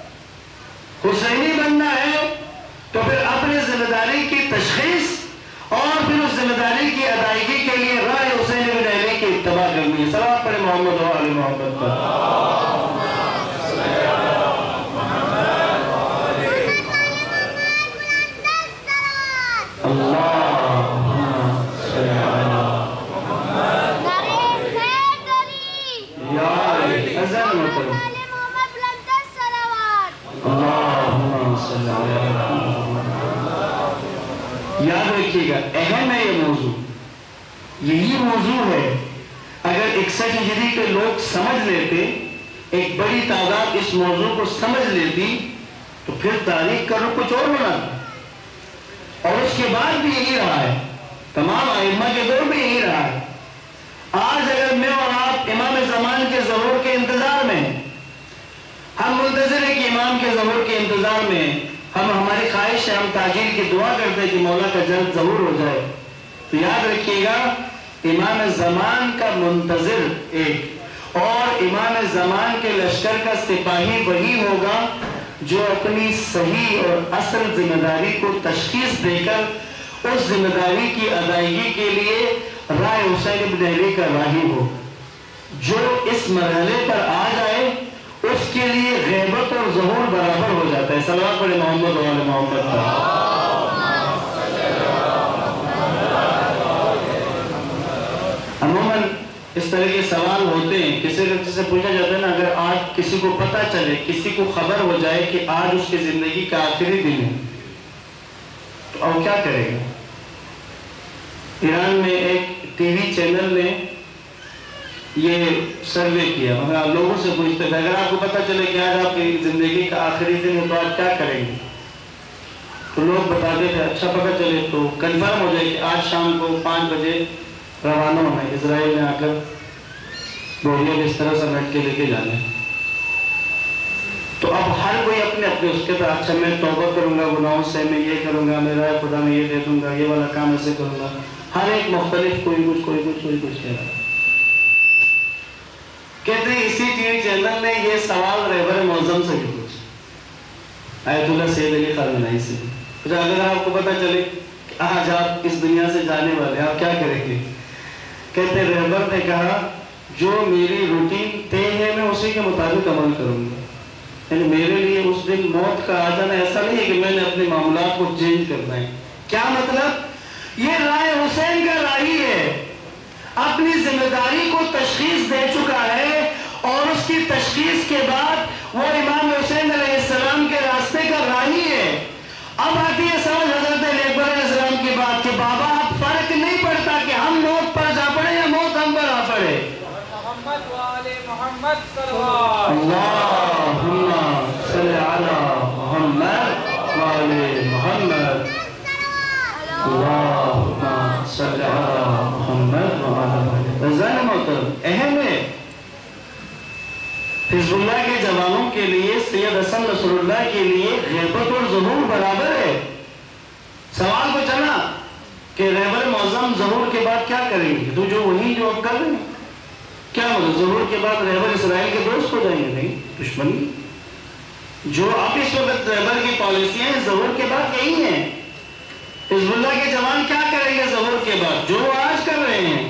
حسینی بننا ہے تو پھر اپنی ذمہ داری کی تشخیص اور پھر اس ذمہ داری کی ادائیگی کے لیے رائے حسین ابن علی کی اتباع کرنی ہے. صلوات پڑھیں محمد و آل محمد پر. یاد رکھیے گا اہم ہے یہ موضوع، یہی موضوع ہے. اگر اکسٹھ ہجری کے لوگ سمجھ لیتے، ایک بڑی تعداد اس موضوع کو سمجھ لیتی تو پھر تاریخ کا رخ کچھ اور ہونا تھا. اور اس کے بعد بھی یہی رہا ہے، تمام ائمہ کے دور میں یہی رہا ہے. آج اگر میں اور آپ امام زمان کے ظہور کے انتظار میں ہیں، ہم منتظر ہیں کہ امام کے ظہور کے انتظار میں ہیں، ہم ہماری خواہش ہے، ہم تاجیل کی دعا کرتے ہیں کہ مولا کا جلد ظہور ہو جائے. تو یاد رکھیے گا امام زمان کا منتظر ایک اور امام زمان کے لشکر کا سپاہی وہی ہوگا جو اپنی صحیح اور اصل ذمہ داری کو تشخیص دے کر اس ذمہ داری کی ادائیگی کے لیے رائے حسین ابن علی کا راہی ہو. جو اس مرحلے پر آ جائے اس کے لیے غیبت اور ظہور برابر ہو جاتا ہے. صلوات پڑھیں محمد و آل محمد پر. عموماً اس طرح کے سوال ہوتے ہیں. کسی سے پوچھا جاتا ہے نا اگر آج کسی کو پتہ چلے, کسی کو خبر ہو جائے کہ آج اس کی زندگی کا آخری دن ہے تو اب کیا کرے گا؟ ایران میں ایک ٹی وی چینل نے یہ سروے کیا, مگر آپ لوگوں سے پوچھتے تھے اگر آپ کو پتہ چلے کہ آج آپ کی زندگی کا آخری دن ہے تو آپ کیا کریں گے؟ تو لوگ بتاتے تھے اچھا پتہ چلے تو کنفرم ہو جائے کہ آج شام کو پانچ بجے روانہ ہونا ہے, اسرائیل میں آ کر بوریاں اس طرح سے بیٹھ کے لے کے جانا ہے. تو اب ہر کوئی اپنے اپنے اس کے بعد اچھا میں توبہ کروں گا گناہوں سے, میں یہ کروں گا, میرا خدا میں یہ دے دوں گا, یہ والا کام ایسے کروں گا. ہر ایک مختلف کوئی کچھ کوئی کچھ کوئی کچھ کہہ رہا ہے. کہتے ہیں اسی ٹی وی چینل نے یہ سوال رہبر معظم سے بھی پوچھا, آیت اللہ سید علی خامنہئی سے. اگر آپ کو پتہ چلے کہ آج آپ اس دنیا سے جانے والے آپ کیا کریں گے؟ کہتے ہیں رہبر نے کہا جو میری روٹین طے ہے میں اسی کے مطابق عمل کروں گا. یعنی میرے لیے اس دن موت کا آ جانا ایسا نہیں ہے کہ میں نے اپنے معاملات کو چینج کرنا ہے. کیا مطلب؟ یہ رائے حسین کا راہی ہے, اپنی ذمہ داری کو تشخیص دے چکا ہے اور اس کی تشخیص کے بعد وہ امام حسین علیہ السلام کے راستے کا راہی ہے. اب آتی ہے سمجھ حضرت علی اکبر علیہ السلام کی بات کہ بابا اب فرق نہیں پڑتا کہ ہم موت پر جا پڑے یا موت ہم پر آ پڑے. محمد وآل محمد صلوات اللہم صلی علی محمد وآل محمد. اللہم صلی علی محمد وآل محمد. رضان محترم اہم ہے. حزب اللہ کے جوانوں کے لیے سید حسن نصر اللہ کے لیے غیبت اور ظہور برابر ہے. سوال کو چلا کہ رہبر معظم ظہور کے بعد کیا کریں گے؟ تو جو وہی جو اب کر رہے ہیں کیا مطلب ظہور کے بعد رہبر اسرائیل کے دوست ہو جائیں گے؟ نہیں, دشمنی. جو اب اس وقت رہبر کی پالیسیاں ہیں ظہور کے بعد یہی ہیں. حزب اللہ کے جوان کیا کریں گے ظہور کے بعد؟ جو آج کر رہے ہیں.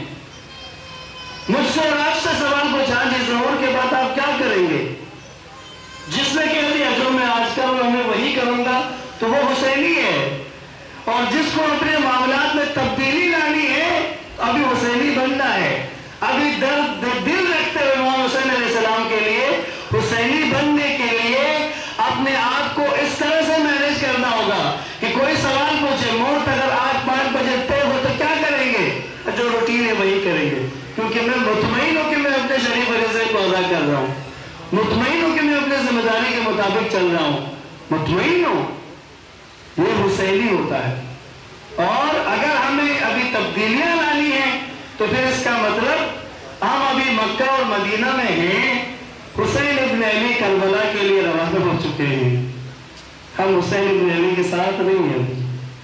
مجھ سے اور آپ سے سوال پوچھا جی ظہور کے بعد آپ کیا کریں گے؟ جس نے کہہ دیا جو میں آج کر رہا ہوں میں وہی کروں گا تو وہ حسینی ہے, اور جس کو اپنے معاملات میں تبدیلی لانی ہے ابھی حسینی بننا ہے. ابھی درد دل رکھتے ہوئے امام حسین علیہ السلام کے لیے حسینی بننے کے لیے اپنے آپ کو اس طرح سے مینیج کرنا ہوگا کہ کوئی سوال پوچھے موت اگر آٹھ پانچ بجے طے ہو تو کیا کریں گے؟ جو روٹین ہے وہی کریں گے, کیونکہ میں مطمئن ہوں کہ میں اپنے شریف فریضے کو ادا کر رہا ہوں, مطمئن ہوں کہ میں اپنے ذمہ داری کے مطابق چل رہا ہوں, مطمئن ہوں. یہ حسینی ہوتا ہے. اور اگر ہمیں ابھی تبدیلیاں لانی ہیں تو پھر اس کا مطلب ہم ابھی مکہ اور مدینہ میں ہیں, حسین ابن علی کربلا کے لیے روانہ ہو چکے ہیں. ہم حسین ابن علی کے ساتھ نہیں ہیں.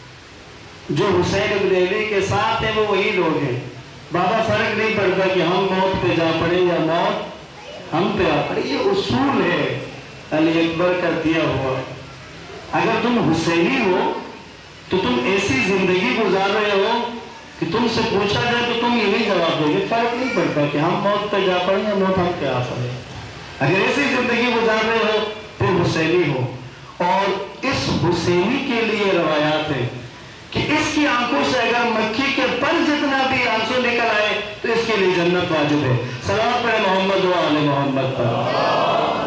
جو حسین ابن علی کے ساتھ ہیں وہ وہی لوگ ہیں. بابا فرق نہیں پڑتا کہ ہم موت پہ جا پڑے یا موت ہم پہ آ پڑے. یہ اصول ہے علی اکبر کا دیا ہوا. اگر تم حسینی ہو تو تم ایسی زندگی گزار رہے ہو کہ تم سے پوچھا جائے تو تم یہی جواب دو گے. فرق نہیں پڑتا کہ ہم موت پہ جا پڑے یا موت ہم پہ آ پڑے. اگر ایسی زندگی گزار رہے ہو پھر حسینی ہو. اور اس حسینی کے لیے روایات ہیں کہ اس کی آنکھوں سے اگر مکھی کے پر جتنا بھی آنسو نکل آئے تو اس کے لیے جنت واجب ہے. صلوات پڑھیں محمد و آل محمد پر.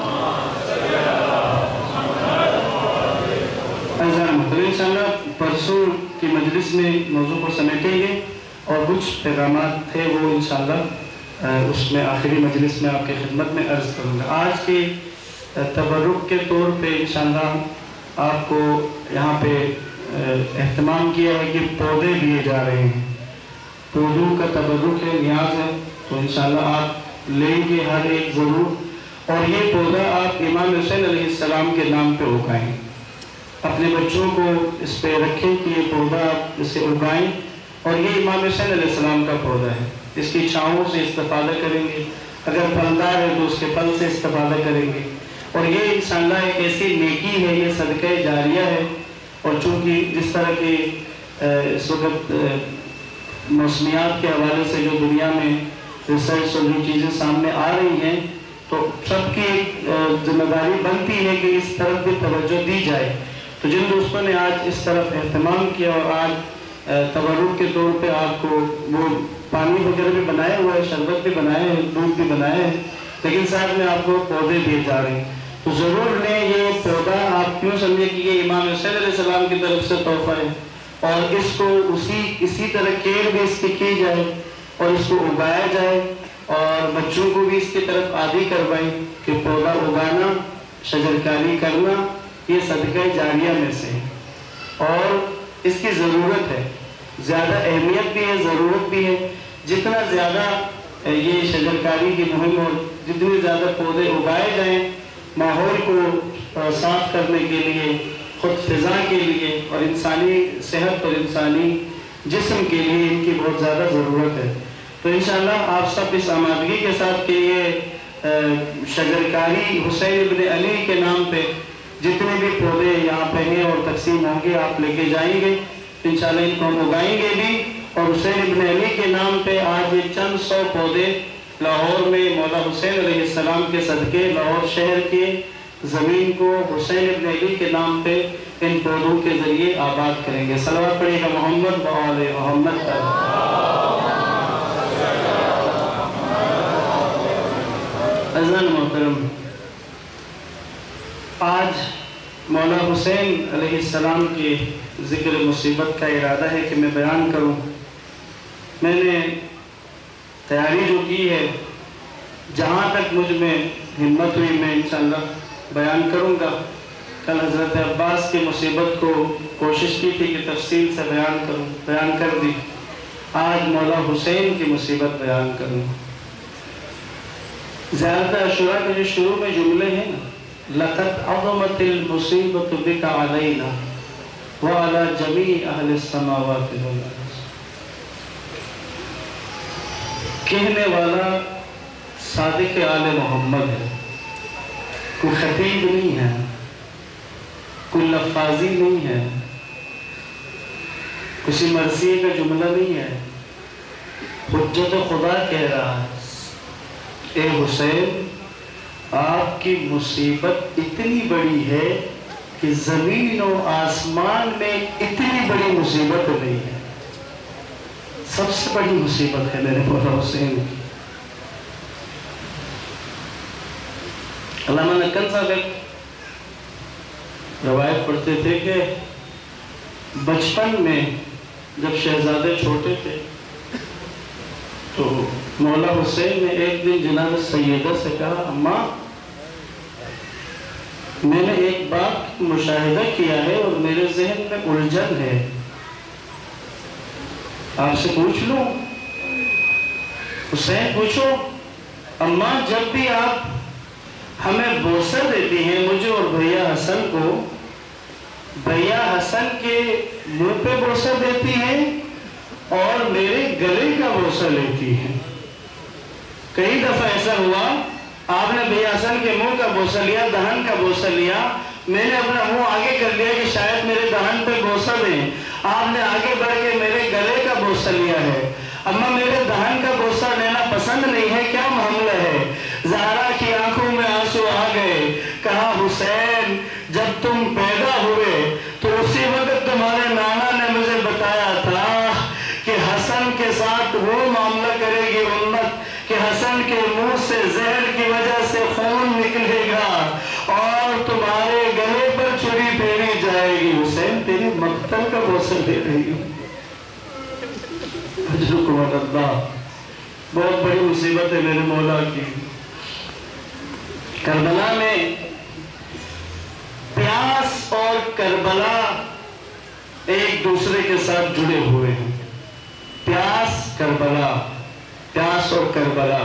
انشاءاللہ پرسوں کی مجلس میں موضوع کو سمیٹیں گے اور کچھ پیغامات تھے وہ انشاءاللہ اس میں آخری مجلس میں آپ کی خدمت میں عرض کروں گا. آج کے تبرک کے طور پہ انشاءاللہ آپ کو یہاں پہ اہتمام کیا ہے کہ پودے دیے جا رہے ہیں. پودوں کا تبرک ہے, نیاز ہے, تو انشاءاللہ آپ لیں گے ہر ایک ضرور. اور یہ پودا آپ امام حسین علیہ السلام کے نام پہ اگائیں. اپنے بچوں کو اس پہ رکھیں کہ یہ پودا آپ اسے اگائیں, اور یہ امام حسین علیہ السلام کا پودا ہے. اس کی چھاؤں سے استفادہ کریں گے, اگر پھلدار ہے تو اس کے پھل سے استفادہ کریں گے. اور یہ انشاءاللہ ایک ایسی نیکی ہے, یہ صدقہ جاریہ ہے. اور چونکہ جس طرح کی اس وقت موسمیات کے حوالے سے جو دنیا میں ریسرچ اور جو چیزیں سامنے آ رہی ہیں تو سب کی ذمہ داری بنتی ہے کہ اس طرف بھی توجہ دی جائے. تو جن دوستوں نے آج اس طرف اہتمام کیا اور آج تبرک کے طور پہ آپ کو وہ پانی وغیرہ بھی بنائے ہوا ہے، شربت بھی بنائے ہیں، دودھ بھی بنائے ہیں، لیکن ساتھ میں آپ کو پودے دیے جا رہے ہیں. تو ضرور لیں. یہ پودا آپ کیوں سمجھے کہ یہ امام حسین علیہ السلام کی طرف سے تحفہ ہے، اور اس کو اسی اسی طرح کیئر بھی اس کی کی جائے اور اس کو اگایا جائے، اور بچوں کو بھی اس کی طرف عادی کروائیں کہ پودا اگانا، شجرکاری کرنا یہ صدقہ جاریہ میں سے ہے، اور اس کی ضرورت ہے. زیادہ اہمیت بھی ہے، ضرورت بھی ہے. جتنا زیادہ یہ شجرکاری کی مہم اور جتنے زیادہ پودے اگائے جائیں ماحول کو صاف کرنے کے لیے، خود فضا کے لیے، اور انسانی صحت اور انسانی جسم کے لیے ان کی بہت زیادہ ضرورت ہے. تو انشاءاللہ آپ سب اس آمادگی کے ساتھ کہ یہ شجرکاری حسین ابن علی کے نام پہ جتنے بھی پودے یہاں پہ ہیں اور تقسیم ہوں گے آپ لے کے جائیں گے انشاءاللہ، ان کو ہم اگائیں گے بھی. اور حسین ابن علی کے نام پہ آج یہ چند سو پودے لاہور میں مولا حسین علیہ السلام کے صدقے لاہور شہر کے زمین کو حسین ابن علی کے نام پہ ان پودوں کے ذریعے آباد کریں گے. صلوات پڑھیے گا محمد و آل محمد پر. عزیزان محترم، آج مولا حسین علیہ السلام کی ذکر مصیبت کا ارادہ ہے کہ میں بیان کروں. میں نے تیاری جو کی ہے جہاں تک مجھ میں ہمت ہوئی میں انشاءاللہ بیان کروں گا. کل حضرت عباس کی مصیبت کو کوشش کی تھی کہ تفصیل سے بیان کروں، بیان کر دی. آج مولا حسین کی مصیبت بیان کروں. زیارت عاشوراء کے جو شروع میں جملے ہیں نا، لَقَدْ عَظَمَتِ الْمُصِيبَةُ بِكَ عَلَيْنَا وَعَلَى جَمِيعِ أَهْلِ السَّمَاوَاتِ وَالْأَرْضِ. کہنے والا صادق آل محمد ہے، کوئی خطیب نہیں ہے، کوئی لفاظی نہیں ہے، کسی مرثیے کا جملہ نہیں ہے. حجت خدا کہہ رہا ہے، اے حسین آپ کی مصیبت اتنی بڑی ہے کہ زمین و آسمان میں اتنی بڑی مصیبت نہیں ہے. سب سے بڑی مصیبت ہے میرے مولا حسین کی. علامہ نقل صاحب ایک روایت پڑھتے تھے کہ بچپن میں جب شہزادے چھوٹے تھے تو مولا حسین نے ایک دن جناب سیدہ سے کہا، اماں میں نے ایک بات مشاہدہ کیا ہے اور میرے ذہن میں الجھن ہے، آپ سے پوچھ لوں؟ حسین پوچھو. اماں جب بھی آپ ہمیں بوسہ دیتی ہیں مجھے اور بھیا حسن کو، بھیا حسن کے منہ پہ بوسہ دیتی ہیں اور میرے گلے کا بوسہ لیتی ہیں. کئی دفعہ ایسا ہوا آپ نے بھیا حسن کے منہ کا بوسہ لیا، دہن کا بوسہ لیا، میں نے اپنا منہ آگے کر لیا کہ شاید میرے دہن پہ بوسہ دیں، آپ نے آگے بڑھ کے میرے گلے کا بوسہ لیا ہے. اماں میرے دہن کا بوسہ لینا پسند نہیں ہے، کیا معاملہ ہے؟ زہرا کی آنکھوں میں آنسو آ گئے. کہا حسین جب تم پیدا ہوئے تو اسی وقت تمہارے نانا نے مجھے بتایا تھا کہ حسن کے ساتھ وہ معاملہ کرے گی امت کہ حسن کے منہ سے زہر کی وجہ سے خون نکلے گا اور تمہارے گلے پر چھری پھیری جائے گی. حسین تیری مقتل کا بوسہ دے رہی ہوں. اجرکم اللہ. بہت بڑی مصیبت ہے میرے مولا کی. کربلا میں پیاس اور کربلا ایک دوسرے کے ساتھ جڑے ہوئے ہیں. پیاس کربلا، پیاس اور کربلا.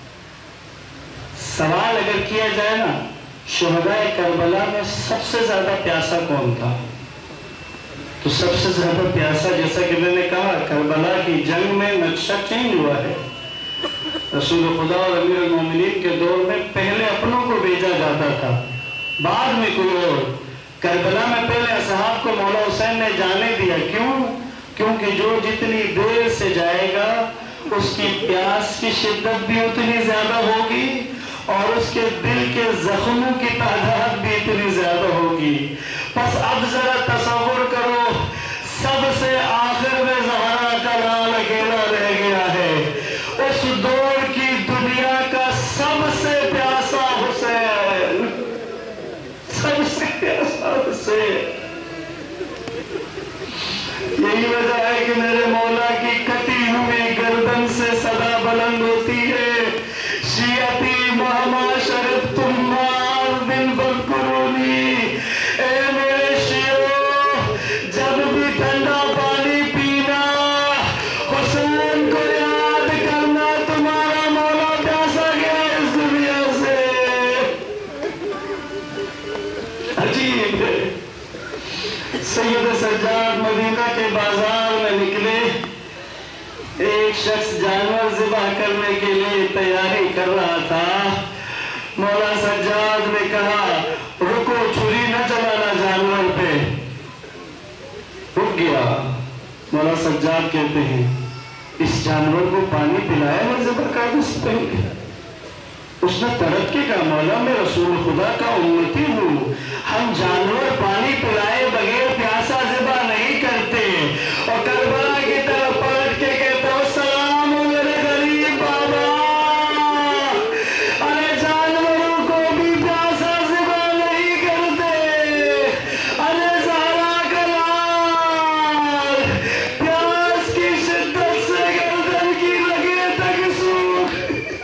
سوال اگر کیا جائے نا شہدائے کربلا میں سب سے زیادہ پیاسا کون تھا، تو سب سے زیادہ پیاسا جیسا کہ میں نے کہا کربلا کی جنگ میں نقشہ چینج ہوا ہے. رسول خدا اور امیر المومنین کے دور میں پہلے اپنوں کو بھیجا جاتا تھا، بعد میں کوئی اور. کربلا میں پہلے اصحاب کو مولا حسین نے جانے دیا. کیوں؟ کیونکہ جو جتنی دیر سے جائے گا اس کی پیاس کی شدت بھی اتنی زیادہ ہوگی اور اس کے دل کے زخموں کی تعداد بھی اتنی زیادہ ہوگی. پس اب ذرا تصور کرو، سب سے آخر میں زہرا کا لال اکیلا رہ گیا ہے. شیعتی مہما شربتم ماء بن فاذکرونی، اے میرے شیعوں جب بھی ٹھنڈا پانی پینا حسین کو یاد کرنا، تمہارا مولا پیاسا گیا اس دنیا سے۔ عجیب ہے، سید سجاد مدینہ کے بازار میں نکلے، ایک شخص جانور ذبح کرنے کے لیے تیاری کر رہا تھا۔ مولا سجاد نے کہا رکو، چھری نہ چلانا جانور پہ۔ رک گیا۔ مولا سجاد کہتے ہیں اس جانور کو پانی پلایا میں ذبح کر دے سے پہلے؟ اس نے تڑپ کے کہا مولا میں رسول خدا کا امتی ہوں، ہم جانور پانی پلائے بغیر پیاسا ذبح نہیں کرتے۔ اور کربلا کی طرف پلٹ کے کہتا ہوں سلام میرے غریب بابا، ارے جانوروں کو بھی پیاسا ذبح نہیں کرتے، ارے زہرا کا لال پیاس کی شدت سے گردن کی لگے تک سوکھ۔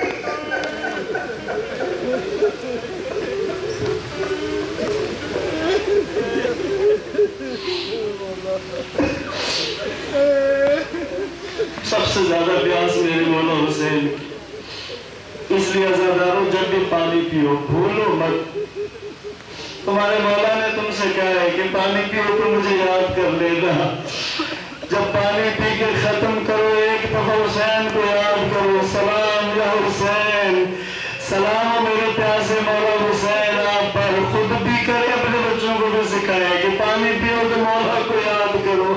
سب سے زیادہ پیاس میرے مولا حسین، اس لیے عزاداروں جب بھی پانی پیو بھولو مت۔ تمہارے مولا نے تم سے کہا ہے کہ پانی پیو تو مجھے یاد کر لینا، جب پانی پی کے ختم کرو ایک دفعہ حسین کو یاد کرو، سلام یا حسین، سلام میرے پیاسے مولا حسین آپ پر۔ خود بھی کرے اپنے بچوں کو بھی سکھائے کہ پانی پیو تو مولا کو یاد کرو۔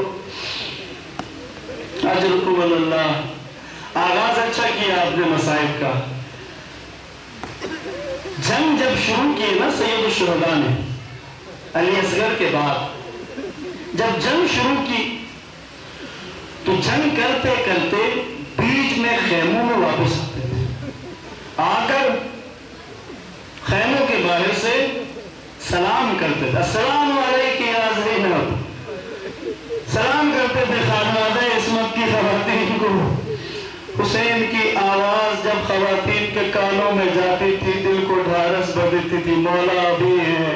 اجرکم اللہ۔ آغاز اچھا کیا آپ نے مصائب کا۔ جنگ جب شروع کی نا سید الشہداء نے علی اصغر کے بعد جب جنگ شروع کی تو جنگ کرتے کرتے بیچ میں خیموں میں واپس آتے تھے، آ کر خیموں کے باہر سے سلام کرتے تھے، السلام علیکم یا زینب، سلام کرتے تھے خانوادہ عصمت کی خواتین کو۔ حسین کی آواز جب خواتین کے کانوں میں جاتی تھی دل کو ڈھارس بھر دیتی تھی، مولا ابھی ہے،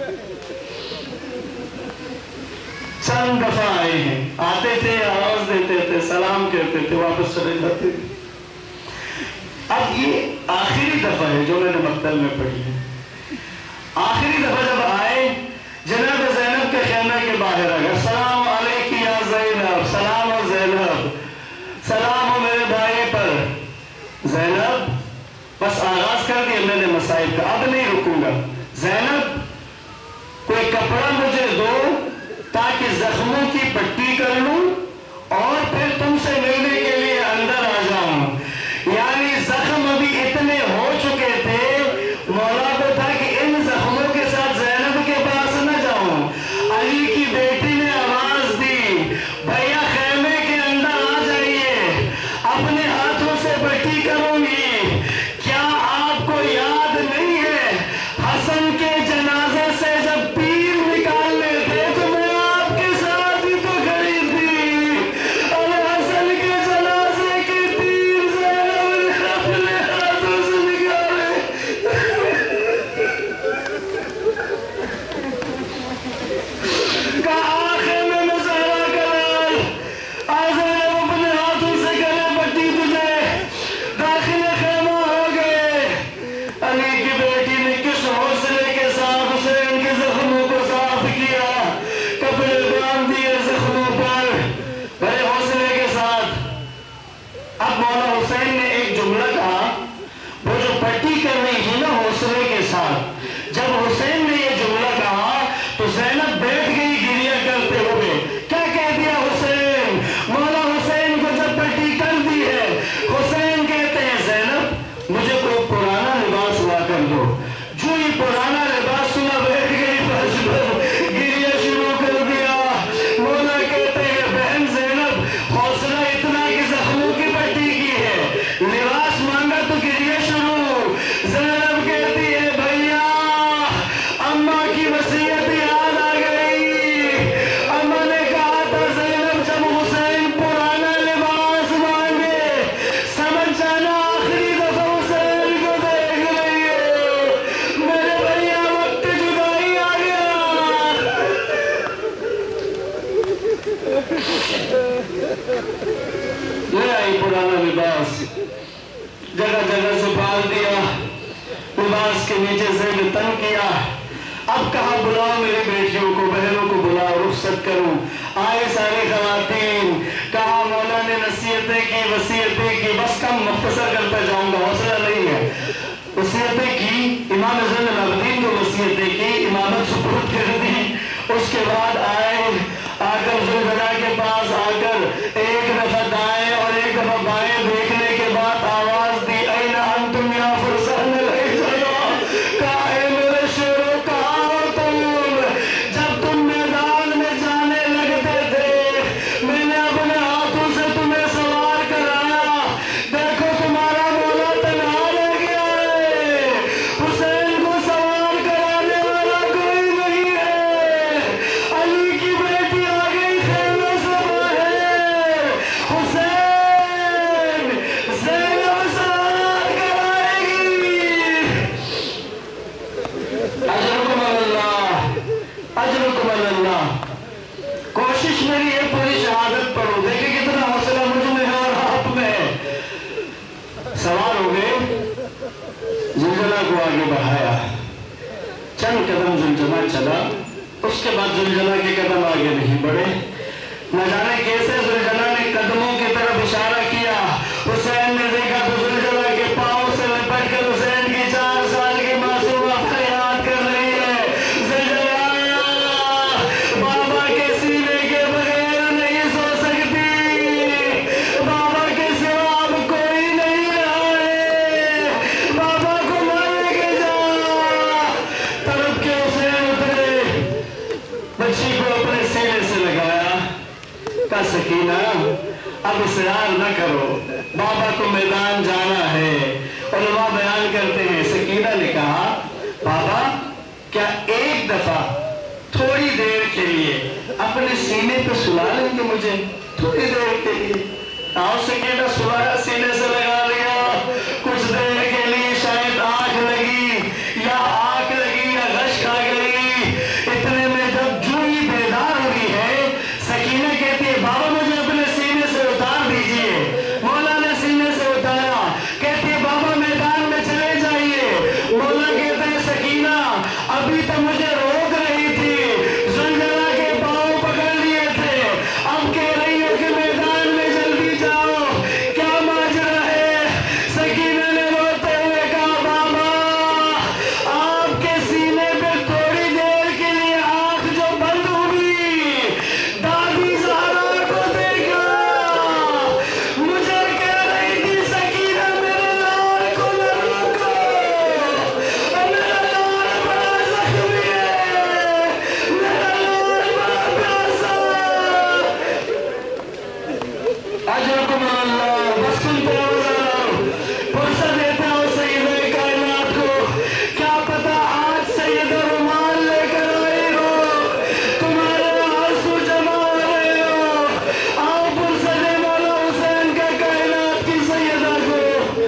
چند دفعہ آئے ہیں، آتے تھے آواز دیتے تھے سلام کرتے تھے واپس چلے جاتے تھے۔ اب یہ آخری دفعہ ہے جو میں نے مقتل میں پڑھی ہے۔ آخری دفعہ جب آئے جناب زینب کے خیمے کے باہر آ گئے، السلام علیکم یا زینب، سلام و زینب، سلام ہو میرے بھائی پر۔ زینب بس آغاز کر دیا میں نے مصائب کا، اب نہیں رکوں گا۔ زینب کوئی کپڑا مجھے دو تاکہ زخموں کی پٹی کر لوں اور پھر تم سے ملنے کے لیے اندر آ جاؤں۔ یعنی زخم ابھی اتنے ہو چکے تھے، مولا کو تھا کہ ان زخموں کے ساتھ زینب کے پاس نہ جاؤں۔ علی کی بیٹی نے آواز دی بھیا خیمے کے اندر آ جائیے، اپنے ہاتھوں سے پٹی کروں گی۔ کیا آپ کو یاد نہیں ہے حسن کے جنازے سے جب پیر نکالنے تھے تو میں آپ کے ساتھ ہی تو کھڑی تھی، اور حسن کے جنازے کے تیر زینب نے اپنے ہاتھوں سے نکالے۔ کہا خیمے میں زہرا کا لال، آج زینب اپنے ہاتھوں سے گلے پٹی تجھے، داخل خیمہ ہو گئے۔ علی کی بیٹی نے کس حوصلے کے ساتھ حسین کے زخموں کو صاف کیا، کپڑے باندھ دیے زخموں پر بڑے حوصلے کے ساتھ۔ اب مولا حسین نے ایک جملہ کہا، وہ جو پٹی کر رہی تھی نا حوصلے کے ساتھ، جب حسین نے یہ جملہ کہا تو زینب بیٹھ گئی گریہ کرتے ہوئے۔ کیا کہہ دیا حسین؟ مولا حسین کو جب پٹی کر دی ہے، حسین کہتے ہیں زینب مجھے کوئی پرانا لباس لا کر دو۔ جو ہی پرانا لباس سنا بیٹھ گئی فرش پر، گریہ شروع کر دیا۔ مولا کہتے ہیں بہن زینب حوصلہ اتنا کہ زخموں کی پٹی کی ہے، لباس مانگا تو گریہ شروع۔ زینب کہتی ہے بھیا اماں کی وصیت یاد آ گئی، اماں نے کہا تھا زینب جب حسین پرانا لباس مانگے سمجھ جانا آخری دفعہ حسین لباس کے نیچے زیب تن کیا. اب کہا بلاؤ میری بیٹیوں کو, بہنوں کو بلاؤ, رخصت کروں. آئے ساری خواتین. کہا مولا نے نصیحتیں کی, وصیتیں کی, بس کم مختصر کرتا جاؤں گا, حوصلہ نہیں ہے. وصیتیں کی, امام زین العابدین کو وصیتیں کی, امامت سپرد کر دی. اس کے بعد آئے, آ کر ذوالجلال کے پاس آ کر ایک دفعہ دائیں اور ایک دفعہ بائیں دیکھنے کے بعد آواز دی, این انتم یا فرسان الحجرہ. کہا اے میرے شیرو, کہاں ہو تم؟ جب تم میدان میں جانے لگتے تھے میں نے اپنے ہاتھوں سے تمہیں سوار کرایا. دیکھو تمہارا مولا تنہا رہ گیا ہے, حسین کو سوار کرانے والا کوئی نہیں ہے. علی کی بیٹی آ گئی خیمے سے باہر, حسین زینب سوار کرائے گی. اجرکم اللہ, اجرکم اللہ. کوشش میری ہے پوری شہادت پڑھو. دیکھیں کتنا حوصلہ مجھ میں ہے اور آپ میں ہے. سوار ہو گئے, زلزلہ کو آگے بڑھایا, چند قدم زلزلہ چلا, اس کے بعد زلزلہ کے قدم آگے نہیں بڑھے. نہ جانے کیسے زلزلہ نے قدموں کی طرف اشارہ کیا. حسین نے دیکھا تو زلزلہ کے پاؤں سے لپٹ کر حسین کی چار سال کی معصومہ فریاد کر رہی ہے, زلزلہ بابا کے سینے کے بغیر نہیں سو سکتی, بابا کے سوا اب کوئی نہیں رہا ہے, بابا کو مارے کے جا. تڑپ کے حسین اترے, بچی کو اپنے سینے سے لگایا. کہا سکینہ اب اصرار نہ کرو, بابا کو میدان جانا ہے. علماء بیان کرتے ہیں سکینہ نے کہا بابا کیا ایک دفعہ تھوڑی دیر کے لیے اپنے سینے پہ سلا لیں گے مجھے, تھوڑی دیر کے لیے. آؤ سکینہ سلایا, سینے سے لگا لیا. کچھ دیر کے لیے شاید آنکھ لگی یا آنکھ لگی یا غش کھا گئی. اتنے میں جب جو ہی بیدار ہوئی ہے, سکینہ کہتی ہے بابا مجھے اپنے سینے سے اتار دیجئے. مولا نے سینے سے اتارا. کہتی ہے بابا میدان میں چلے جائیے. مولا کہتے ہیں سکینہ ابھی تو مجھے روک رہی تھی, زلزلہ کے پاؤں پکڑ لیے تھے, اب کہہ رہی ہو کہ میدان میں جلدی جاؤ, کیا ماجرا ہے؟ سکینہ نے روتے ہوئے کہا بابا آپ کے سینے پہ تھوڑی دیر کے لیے آنکھ جو بند ہوئی, دادی زہرا کو دیکھا, مجھے کہہ رہی تھی سکینہ میرے لال کو نہ روکو, میرا لال بڑا زخمی ہے, میرا لال بڑا پیاسا. اجرکم اللہ. بس سنتے ہو ذرا, فرصت دیتے ہو سیدہ کائنات کو. کیا پتا آج سیدہ رومال لے کر آئی ہو, تمہارے آنسو جمع ہو رہے ہو. آؤ فرصت دے مولا حسین کا کائنات کی سیدہ کو.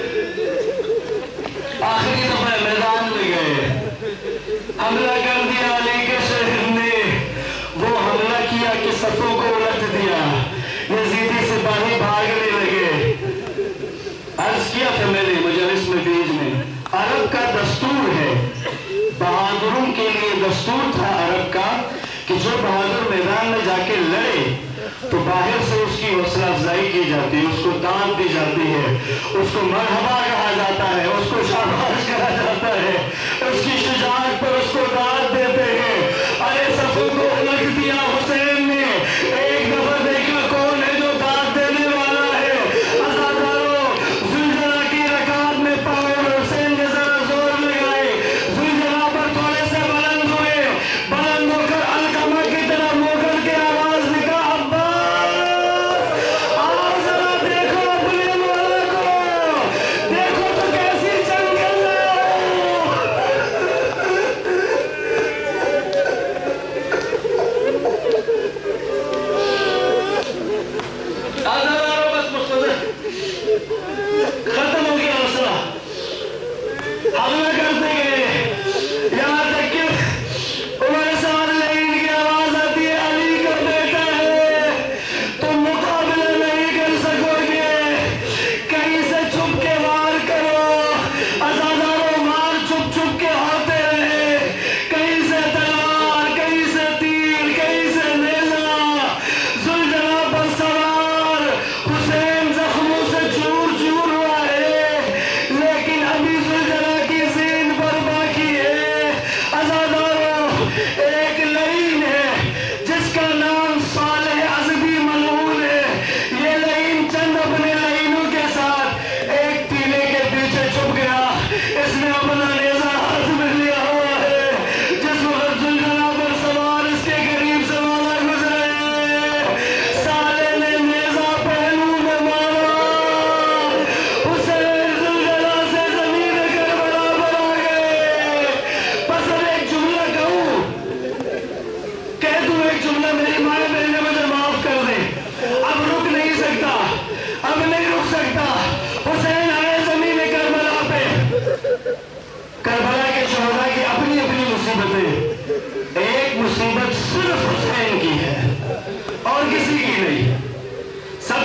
آخری دفعہ میدان میں گئے, حملہ کر دیا علی کے شہر نے. وہ حملہ کیا کہ صفوں کو الٹ دیا, یزیدی سپاہی بھاگنے لگے. عرض کیا تھا میں نے مجلس میں بیچ میں, عرب کا دستور ہے, بہادروں کے لیے دستور تھا عرب کا کہ جو بہادر میدان میں جا کے لڑے تو باہر سے اس کی حوصلہ افزائی کی جاتی ہے, اس کو داد دی جاتی ہے, اس کو مرحبا کہا جاتا ہے, اس کو شاباش کہا جاتا ہے, اس کی شجاعت پر اس کو داد دیتے ہیں. ارے صفوں کو الٹ دیا حسین نے. ایک دفعہ دیکھا کون ہے جو داد دینے والا ہے. عزادارو زلزلہ کی رکعت میں پاؤں حسین نے ذرا زور لگائے, زلزلہ پر تھوڑے سے بلند ہوئے, بلند ہو کر علقمہ کی طرح منہ کر کے آواز نکلا عباس آؤ ذرا دیکھو اپنے مولا کو, دیکھو تو کیسی جنگ کر رہے ہو. عزادارو بس مختصر ختم ہو گیا حوصلہ. حملہ کرتے گئے, یہاں تک کہ عمر سعد لعین کی آواز آتی ہے علی کا بیٹا ہے, تم مقابلہ نہیں کر سکو گے, کہیں سے چھپ کے وار کرو. عزادارو وار چھپ چھپ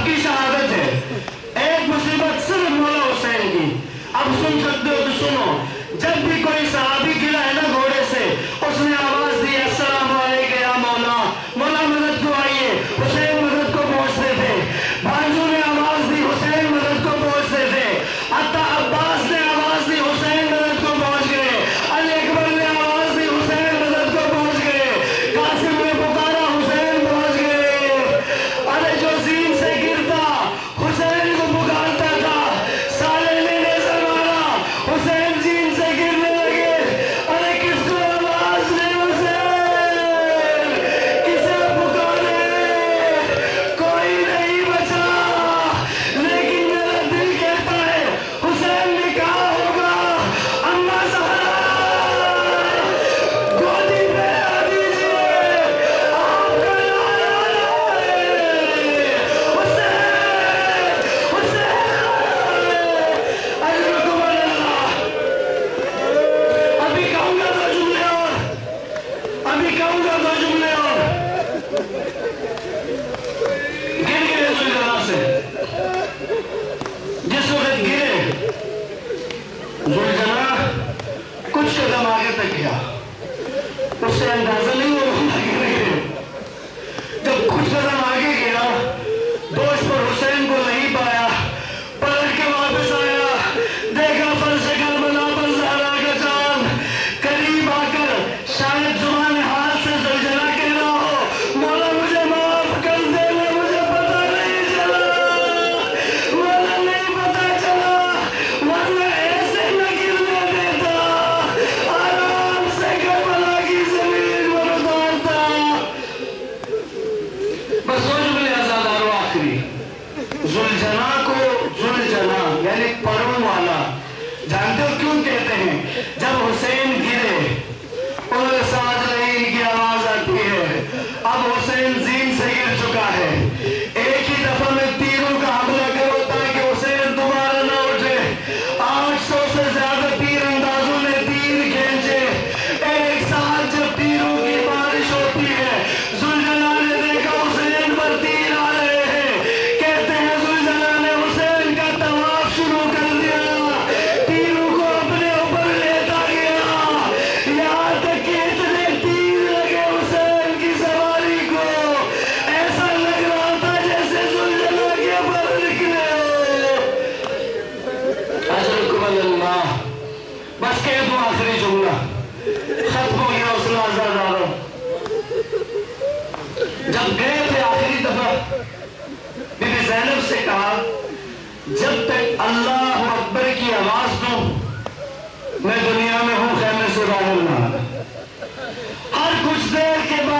کی شہادت ہے، ایک مصیبت صرف مولا حسین کی۔ اب سن سکتے ہو تو سنو، جب بھی کوئی صحابی گرا ہے نا گھوڑے سے، اس نے آواز دی السلام علیکم یا مولا، مولا مدد کو آئیے، حسین مدد کو پہنچتے تھے۔ بھانجوں نے آواز دی، حسین مدد کو پہنچتے تھے۔ حتیٰ عباس نے آواز دی، حسین مدد کو پہنچ گئے۔ علی اکبر نے آواز دی، حسین مدد کو پہنچ گئے۔ قاسم نے پکارا، حسین پہنچ گئے۔ ارے جو زین سے گرتا حسین کو پکارتا تھا، سالے نے نیزہ مارا، حسین زین سے گرنے لگے۔ ارے کس کو آواز دے حسین، کسے پکارے، کوئی نہیں بچا۔ لیکن میرا دل کہتا ہے حسین نے کہا ہوگا اماں زہرا گودی پہ آ دیجئے، آپ کا نعرہ ہے حسین حسین اجرکم اللہ۔ ابھی کہوں گا دو جملے اور، ابھی کہوں گا دو جملے اور۔ گر گئے ذوالجلال سے، جس وقت گرے ذوالجلال کچھ قدم آگے تک گیا، اس سے اندازہ نہیں ہوا وہ آگے گئے۔ جب کچھ قدم آگے گیا، دوش پر حسین کو نہیں پایا، پلٹ کے واپس آیا، دیکھا فرش کربلا پر زہرا کا چاند، قریب آ کر شاید زبان حال سے ذوالجلال کہہ رہا ہو مولا مجھے معاف کر دینا، مجھے پتہ نہیں چلا، مولا نہیں پتہ چلا، ورنہ ایسے نہ گرنے دیتا، آرام سے کربلا کی زمین پر اتارتا۔ بس وہ جملے آزادار و آخری، ذوالجلال کو ذوالجلال یعنی پروں والا جانتے ہو کیوں کہتے ہیں؟ جب حسین گرے انہوں نے ساتھ لعین کی آواز آتی ہے، اب حسین زین سے گر چکا ہے، ایک ہی دفعہ میں تیروں کا حملہ کرو تاکہ حسین دوبارہ نہ اٹھے۔ آٹھ سو سے زیادہ تیر اندازوں نے تیر کھینچے، ایک ساتھ جب تیروں کی بارش ہوتی ہے، ذوالجلال نے دیکھا حسین پر تیر آ رہے ہیں، کہتے ہیں ذوالجلال نے حسین کا طواف شروع کر دیا، تیروں کو اپنے اوپر لیتا گیا، یہاں تک کہ اتنے تیر لگے حسین کی سواری کو، ایسا لگ رہا تھا جیسے ذوالجلال کے پر نکلے۔ اجرکم اللہ۔ بس کہہ دوں آخری جملہ، ختم ہو گیا حوصلہ آزاداروں۔ جب گئے تھے آخری دفعہ، بی بی زینب سے کہا جب تک اللہ اکبر کی آواز دوں میں دنیا میں ہوں، خیمے سے باہر نہ آنا۔ ہر کچھ دیر کے بعد